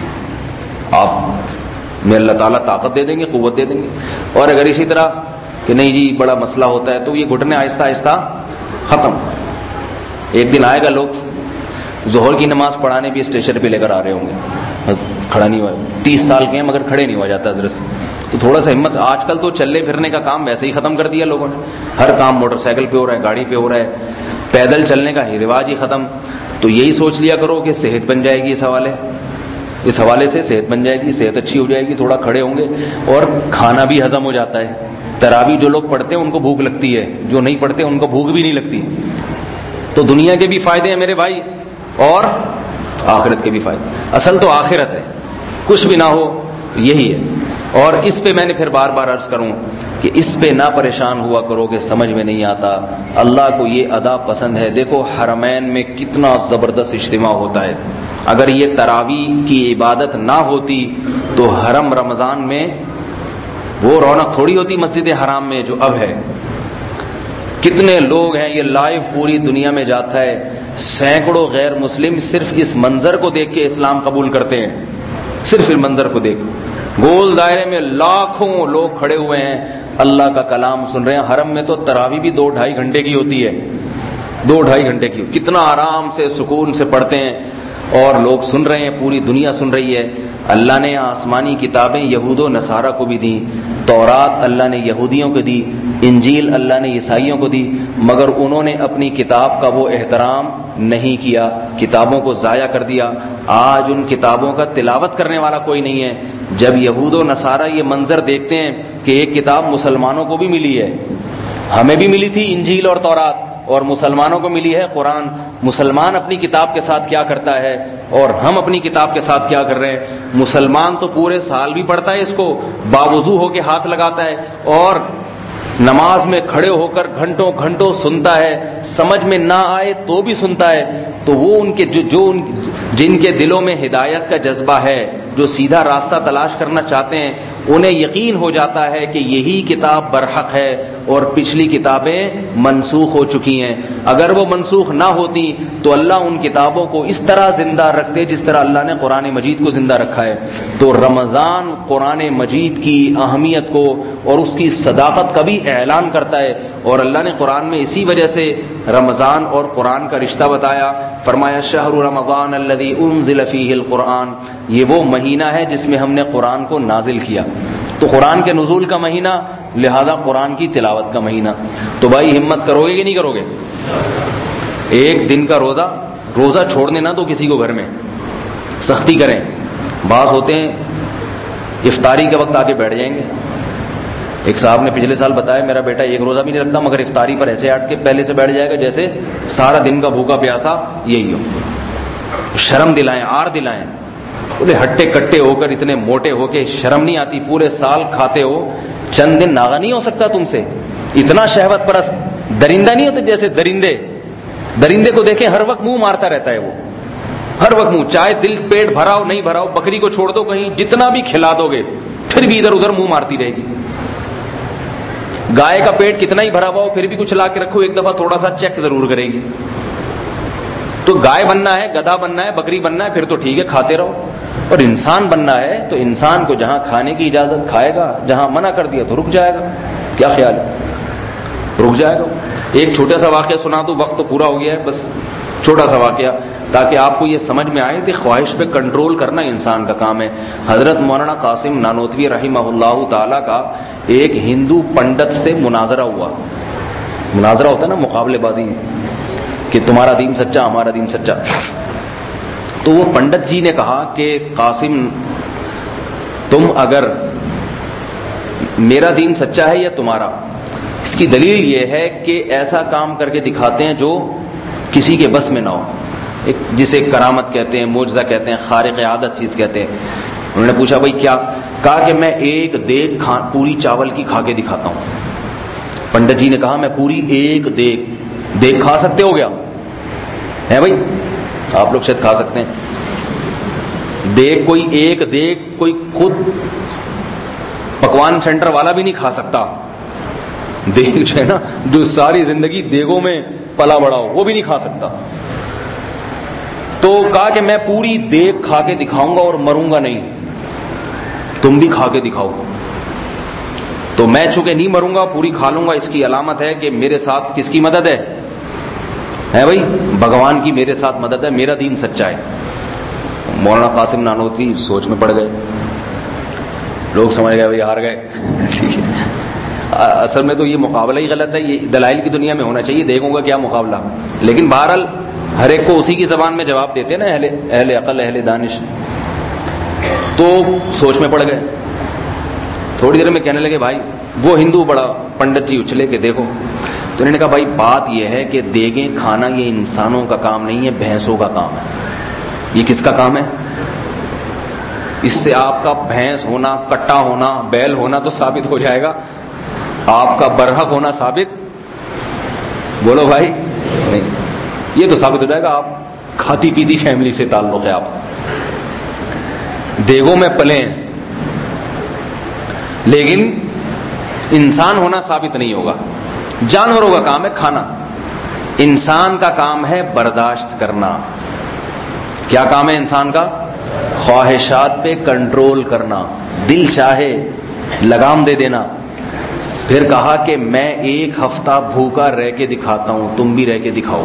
آپ میں اللہ تعالیٰ طاقت دے دیں گے، قوت دے دیں گے. اور اگر اسی طرح کہ نہیں جی بڑا مسئلہ ہوتا ہے، تو یہ گھٹنے آہستہ آہستہ ختم. ایک دن آئے گا لوگ ظہر کی نماز پڑھانے بھی اسٹیشن پہ لے کر آ رہے ہوں گے، کھڑا نہیں ہوا، 30 سال کے ہیں مگر کھڑے نہیں ہوا جاتا حضرت سے. تو تھوڑا سا ہمت. آج کل تو چلنے پھرنے کا کام ویسے ہی ختم کر دیا لوگوں نے، ہر کام موٹر سائیکل پہ ہو رہا ہے، گاڑی پہ ہو رہا ہے، پیدل چلنے کا رواج ہی ختم. تو یہی سوچ لیا کرو کہ صحت بن جائے گی، اس حوالے سے صحت بن جائے گی، صحت اچھی ہو جائے گی، تھوڑا کھڑے ہوں گے اور کھانا بھی ہضم ہو جاتا ہے. تراویح جو لوگ پڑھتے ہیں ان کو بھوک لگتی ہے، جو نہیں پڑھتے ان کو بھوک بھی نہیں لگتی. تو دنیا کے بھی فائدے ہیں میرے بھائی اور آخرت کے بھی فائدے. اصل تو آخرت ہے، کچھ بھی نہ ہو تو یہی ہے. اور اس پہ میں نے پھر بار بار عرض کروں کہ اس پہ نہ پریشان ہوا کرو کہ سمجھ میں نہیں آتا. اللہ کو یہ ادا پسند ہے. دیکھو حرمین میں کتنا زبردست اجتماع ہوتا ہے. اگر یہ تراویح کی عبادت نہ ہوتی تو حرم رمضان میں وہ رونق تھوڑی ہوتی مسجد حرام میں جو اب ہے. کتنے لوگ ہیں، یہ لائیو پوری دنیا میں جاتا ہے، سینکڑوں غیر مسلم صرف اس منظر کو دیکھ کے اسلام قبول کرتے ہیں. صرف اس منظر کو دیکھ، گول دائرے میں لاکھوں لوگ کھڑے ہوئے ہیں، اللہ کا کلام سن رہے ہیں. حرم میں تو تراویح بھی 2-2.5 گھنٹے کی ہوتی ہے، 2-2.5 گھنٹے کی. کتنا آرام سے سکون سے پڑھتے ہیں اور لوگ سن رہے ہیں، پوری دنیا سن رہی ہے. اللہ نے آسمانی کتابیں یہود و نصارہ کو بھی دیں، تورات اللہ نے یہودیوں کو دی، انجیل اللہ نے عیسائیوں کو دی، مگر انہوں نے اپنی کتاب کا وہ احترام نہیں کیا، کتابوں کو ضائع کر دیا. آج ان کتابوں کا تلاوت کرنے والا کوئی نہیں ہے. جب یہود و نصارہ یہ منظر دیکھتے ہیں کہ ایک کتاب مسلمانوں کو بھی ملی ہے، ہمیں بھی ملی تھی انجیل اور تورات، اور مسلمانوں کو ملی ہے قرآن، مسلمان اپنی کتاب کے ساتھ کیا کرتا ہے اور ہم اپنی کتاب کے ساتھ کیا کر رہے ہیں. مسلمان تو پورے سال بھی پڑھتا ہے اس کو، باوضو ہو کے ہاتھ لگاتا ہے اور نماز میں کھڑے ہو کر گھنٹوں گھنٹوں سنتا ہے، سمجھ میں نہ آئے تو بھی سنتا ہے. تو وہ ان کے جن کے دلوں میں ہدایت کا جذبہ ہے، جو سیدھا راستہ تلاش کرنا چاہتے ہیں، انہیں یقین ہو جاتا ہے کہ یہی کتاب برحق ہے اور پچھلی کتابیں منسوخ ہو چکی ہیں. اگر وہ منسوخ نہ ہوتی تو اللہ ان کتابوں کو اس طرح زندہ رکھتے جس طرح اللہ نے قرآن مجید کو زندہ رکھا ہے. تو رمضان قرآن مجید کی اہمیت کو اور اس کی صداقت کا بھی اعلان کرتا ہے، اور اللہ نے قرآن میں اسی وجہ سے رمضان اور قرآن کا رشتہ بتایا. فرمایا شہر رمضان الذی انزل فیہ القرآن، یہ وہ مہینہ ہے جس میں ہم نے قرآن کو نازل کیا. تو قرآن کے نزول کا مہینہ، لہذا قرآن کی تلاوت کا مہینہ. تو بھائی ہمت کرو گے کہ نہیں کرو گے؟ ایک دن کا روزہ چھوڑنے نہ دو کسی کو، گھر میں سختی کریں. بعض ہوتے ہیں افطاری کے وقت آگے بیٹھ جائیں گے. ایک صاحب نے پچھلے سال بتایا میرا بیٹا ایک روزہ بھی نہیں رکھتا مگر افطاری پر ایسے ہٹ کے پہلے سے بیٹھ جائے گا جیسے سارا دن کا بھوکا پیاسا یہی ہو. شرم دلائیں، آر دلائیں. بولے ہٹے کٹے ہو کر اتنے موٹے ہو کے شرم نہیں آتی؟ پورے سال کھاتے ہو، چند دن ناغا نہیں ہو سکتا تم سے؟ اتنا شہوت پرست درندہ نہیں ہوتے جیسے درندے کو دیکھیں ہر وقت منہ مارتا رہتا ہے. وہ ہر وقت منہ، چاہے دل پیٹ بھرا ہو نہیں بھرا ہو، بکری کو چھوڑ دو کہیں جتنا بھی کھلا دو گے پھر بھی ادھر ادھر منہ مارتی رہے گی. گائے کا پیٹ کتنا ہی بھرا ہوا ہو پھر بھی کچھ لا کے رکھو، ایک دفعہ تھوڑا سا چیک ضرور کرے گی. تو گائے بننا ہے، گدھا بننا ہے، بکری بننا ہے پھر تو ٹھیک ہے کھاتے رہو. اور انسان بننا ہے تو انسان کو جہاں کھانے کی اجازت کھائے گا، جہاں منع کر دیا تو رک جائے گا. کیا خیال ہے؟ رک جائے گا. ایک چھوٹا سا واقعہ سنا دوں، وقت تو پورا ہو گیا ہے، بس چھوٹا سا واقعہ تاکہ آپ کو یہ سمجھ میں آئے کہ خواہش پہ کنٹرول کرنا انسان کا کام ہے. حضرت مولانا قاسم نانوتوی رحمہ اللہ تعالی کا ایک ہندو پنڈت سے مناظرہ ہوا. مناظرہ ہوتا ہے نا، مقابلے بازی، کہ تمہارا دین سچا ہمارا دین سچا. تو وہ پنڈت جی نے کہا کہ قاسم تم اگر میرا دین سچا ہے یا تمہارا، اس کی دلیل یہ ہے کہ ایسا کام کر کے دکھاتے ہیں جو کسی کے بس میں نہ ہو، جسے کرامت کہتے ہیں، معجزہ کہتے ہیں، خارق عادت چیز کہتے ہیں۔ انہوں نے پوچھا بھائی کیا؟ کہا کہ میں ایک دیگ پوری چاول کی کھا کے دکھاتا ہوں۔ پنڈت جی نے کہا میں پوری ایک دیگ کھا سکتے ہو گیا ہے بھائی؟ آپ لوگ شاید کھا سکتے ہیں دیگ، کوئی ایک دیگ کوئی خود پکوان سینٹر والا بھی نہیں کھا سکتا۔ دیگ جو ہے نا، جو ساری زندگی دیگوں میں پلا بڑا ہو، وہ بھی نہیں کھا سکتا۔ تو کہا کہ میں پوری دیگ کھا کے دکھاؤں گا اور مروں گا نہیں، تم بھی کھا کے دکھاؤ۔ تو میں چونکہ نہیں مروں گا، پوری کھا لوں گا، اس کی علامت ہے کہ میرے ساتھ کس کی مدد ہے بھائی؟ بھگوان کی میرے ساتھ مدد ہے، میرا دین سچا ہے۔ مولانا قاسم نانوتوی سوچ میں پڑ گئے، لوگ سمجھ گئے بھائی ہار گئے۔ ٹھیک ہے، اصل میں تو یہ مقابلہ ہی غلط ہے، یہ دلائل کی دنیا میں ہونا چاہیے، دیکھوں گا کیا مقابلہ، لیکن بہرحال ہر ایک کو اسی کی زبان میں جواب دیتے ہیں نا اہل عقل اہل دانش۔ تو سوچ میں پڑ گئے، تھوڑی دیر میں کہنے لگے بھائی وہ ہندو بڑا پنڈت جی اچھلے کہ دیکھو۔ تو انہوں نے کہا بھائی بات یہ ہے کہ دیگیں کھانا یہ انسانوں کا کام نہیں ہے، بھینسوں کا کام ہے۔ یہ کس کا کام ہے؟ اس سے آپ کا بھینس ہونا، کٹا ہونا، بیل ہونا تو ثابت ہو جائے گا، آپ کا برحق ہونا ثابت، بولو بھائی نہیں، یہ تو ثابت ہو جائے گا آپ کھاتی پیتی فیملی سے تعلق ہے، آپ دیگوں میں پلے ہیں، لیکن انسان ہونا ثابت نہیں ہوگا۔ جانوروں کا کام ہے کھانا، انسان کا کام ہے برداشت کرنا۔ کیا کام ہے انسان کا؟ خواہشات پہ کنٹرول کرنا، دل چاہے لگام دے دینا۔ پھر کہا کہ میں ایک ہفتہ بھوکا رہ کے دکھاتا ہوں، تم بھی رہ کے دکھاؤ۔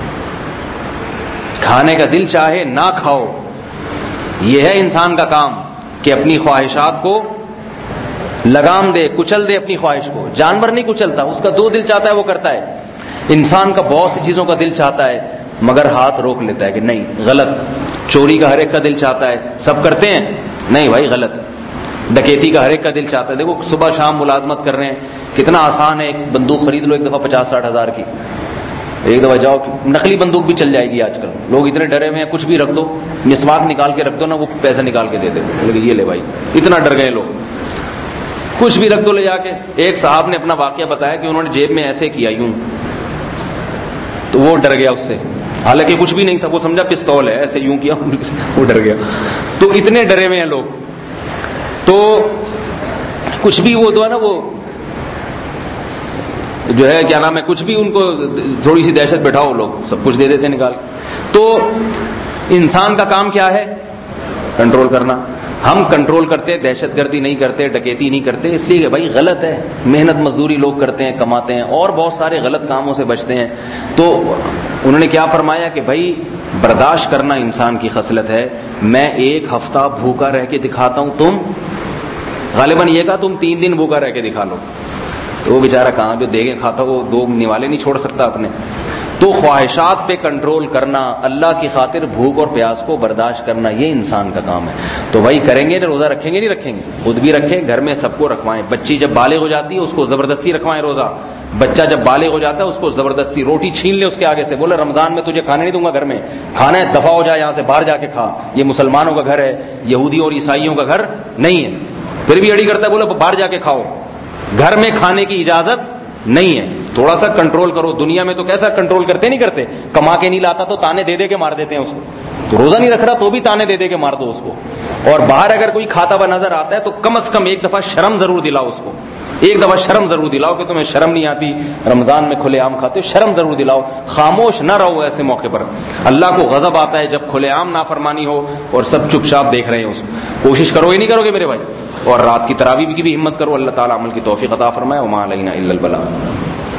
کھانے کا دل چاہے نہ کھاؤ، یہ ہے انسان کا کام کہ اپنی خواہشات کو لگام دے، کچل دے اپنی خواہش کو۔ جانور نہیں کچلتا، اس کا جو دل چاہتا ہے وہ کرتا ہے۔ انسان کا بہت سی چیزوں کا دل چاہتا ہے مگر ہاتھ روک لیتا ہے کہ نہیں، غلط۔ چوری کا ہر ایک کا دل چاہتا ہے، سب کرتے ہیں، نہیں بھائی غلط۔ ڈکیتی کا ہر ایک کا دل چاہتا ہے، دیکھو صبح شام ملازمت کر رہے ہیں، کتنا آسان ہے، ایک بندوق خرید لو ایک دفعہ 50-60 ہزار کی، ایک دفعہ جاؤ، نقلی بندوق بھی چل جائے گی آج کل، لوگ اتنے ڈرے ہوئے ہیں، کچھ بھی رکھ دو، مسواک نکال کے رکھ دو نا، وہ پیسہ نکال کے دے دے، یہ لے بھائی، اتنا ڈر گئے لوگ، کچھ بھی رکھ دو لے جا کے۔ ایک صاحب نے اپنا واقعہ بتایا کہ انہوں نے جیب میں ایسے کیا یوں، تو وہ ڈر گیا اس سے، حالانکہ کچھ بھی نہیں تھا، وہ سمجھا پستول ہے، ایسے یوں کیا، وہ ڈر گیا۔ تو اتنے ڈرے ہوئے ہیں لوگ، تو کچھ بھی وہ جو ہے نا، وہ جو ہے کیا نام ہے، کچھ بھی ان کو تھوڑی سی دہشت بٹھاؤ، لوگ سب کچھ دے دیتے نکال۔ تو انسان کا کام کیا ہے؟ کنٹرول کرنا۔ ہم کنٹرول کرتے، دہشت گردی نہیں کرتے، ڈکیتی نہیں کرتے، اس لیے کہ بھائی غلط ہے، محنت مزدوری لوگ کرتے ہیں، کماتے ہیں، اور بہت سارے غلط کاموں سے بچتے ہیں۔ تو انہوں نے کیا فرمایا کہ بھائی برداشت کرنا انسان کی خصلت ہے، میں ایک ہفتہ بھوکا رہ کے دکھاتا ہوں، تم غالباً یہ کہا تم 3 دن بھوکا رہ کے دکھا لو۔ تو وہ بیچارہ کہاں جو دیگیں کھاتا وہ 2 نوالے نہیں چھوڑ سکتا اپنے۔ تو خواہشات پہ کنٹرول کرنا، اللہ کی خاطر بھوک اور پیاس کو برداشت کرنا، یہ انسان کا کام ہے۔ تو بھائی کریں گے، روزہ رکھیں گے نہیں رکھیں گے، خود بھی رکھیں، گھر میں سب کو رکھوائیں۔ بچی جب بالغ ہو جاتی ہے اس کو زبردستی رکھوائیں روزہ، بچہ جب بالغ ہو جاتا ہے اس کو زبردستی روٹی چھین لے اس کے آگے سے، بولے رمضان میں تجھے کھانے نہیں دوں گا، گھر میں کھانا ہے دفع ہو جائے یہاں سے، باہر جا کے کھا، یہ مسلمانوں کا گھر ہے، یہودیوں اور عیسائیوں کا گھر نہیں ہے۔ پھر بھی اڑی کرتا ہے، بولے باہر جا کے کھاؤ، گھر میں کھانے کی اجازت نہیں ہے۔ تھوڑا سا کنٹرول کرو۔ دنیا میں تو کیسا کنٹرول کرتے نہیں کرتے، کما کے نہیں لاتا تو تانے دے دے کے مار دیتے ہیں اس کو، تو روزہ نہیں رکھ رہا تو بھی تانے دے دے کے مار دو اس کو۔ اور باہر اگر کوئی کھاتا ہوا نظر آتا ہے تو کم از کم ایک دفعہ شرم ضرور دلاؤ اس کو، ایک دفعہ شرم ضرور دلاؤ کہ تمہیں شرم نہیں آتی، رمضان میں کھلے عام کھاتے ہو، شرم ضرور دلاؤ۔ خاموش نہ رہو ایسے موقع پر۔ اللہ کو غضب آتا ہے جب کھلے عام نافرمانی ہو اور سب چپ چاپ دیکھ رہے ہیں اس کو۔ کوشش کرو گے نہیں کرو گے میرے بھائی؟ اور رات کی تراویح کی بھی ہمت کرو، اللہ تعالیٰ عمل کی توفیق عطا فرمائے۔ وما علینا الا البلاغ۔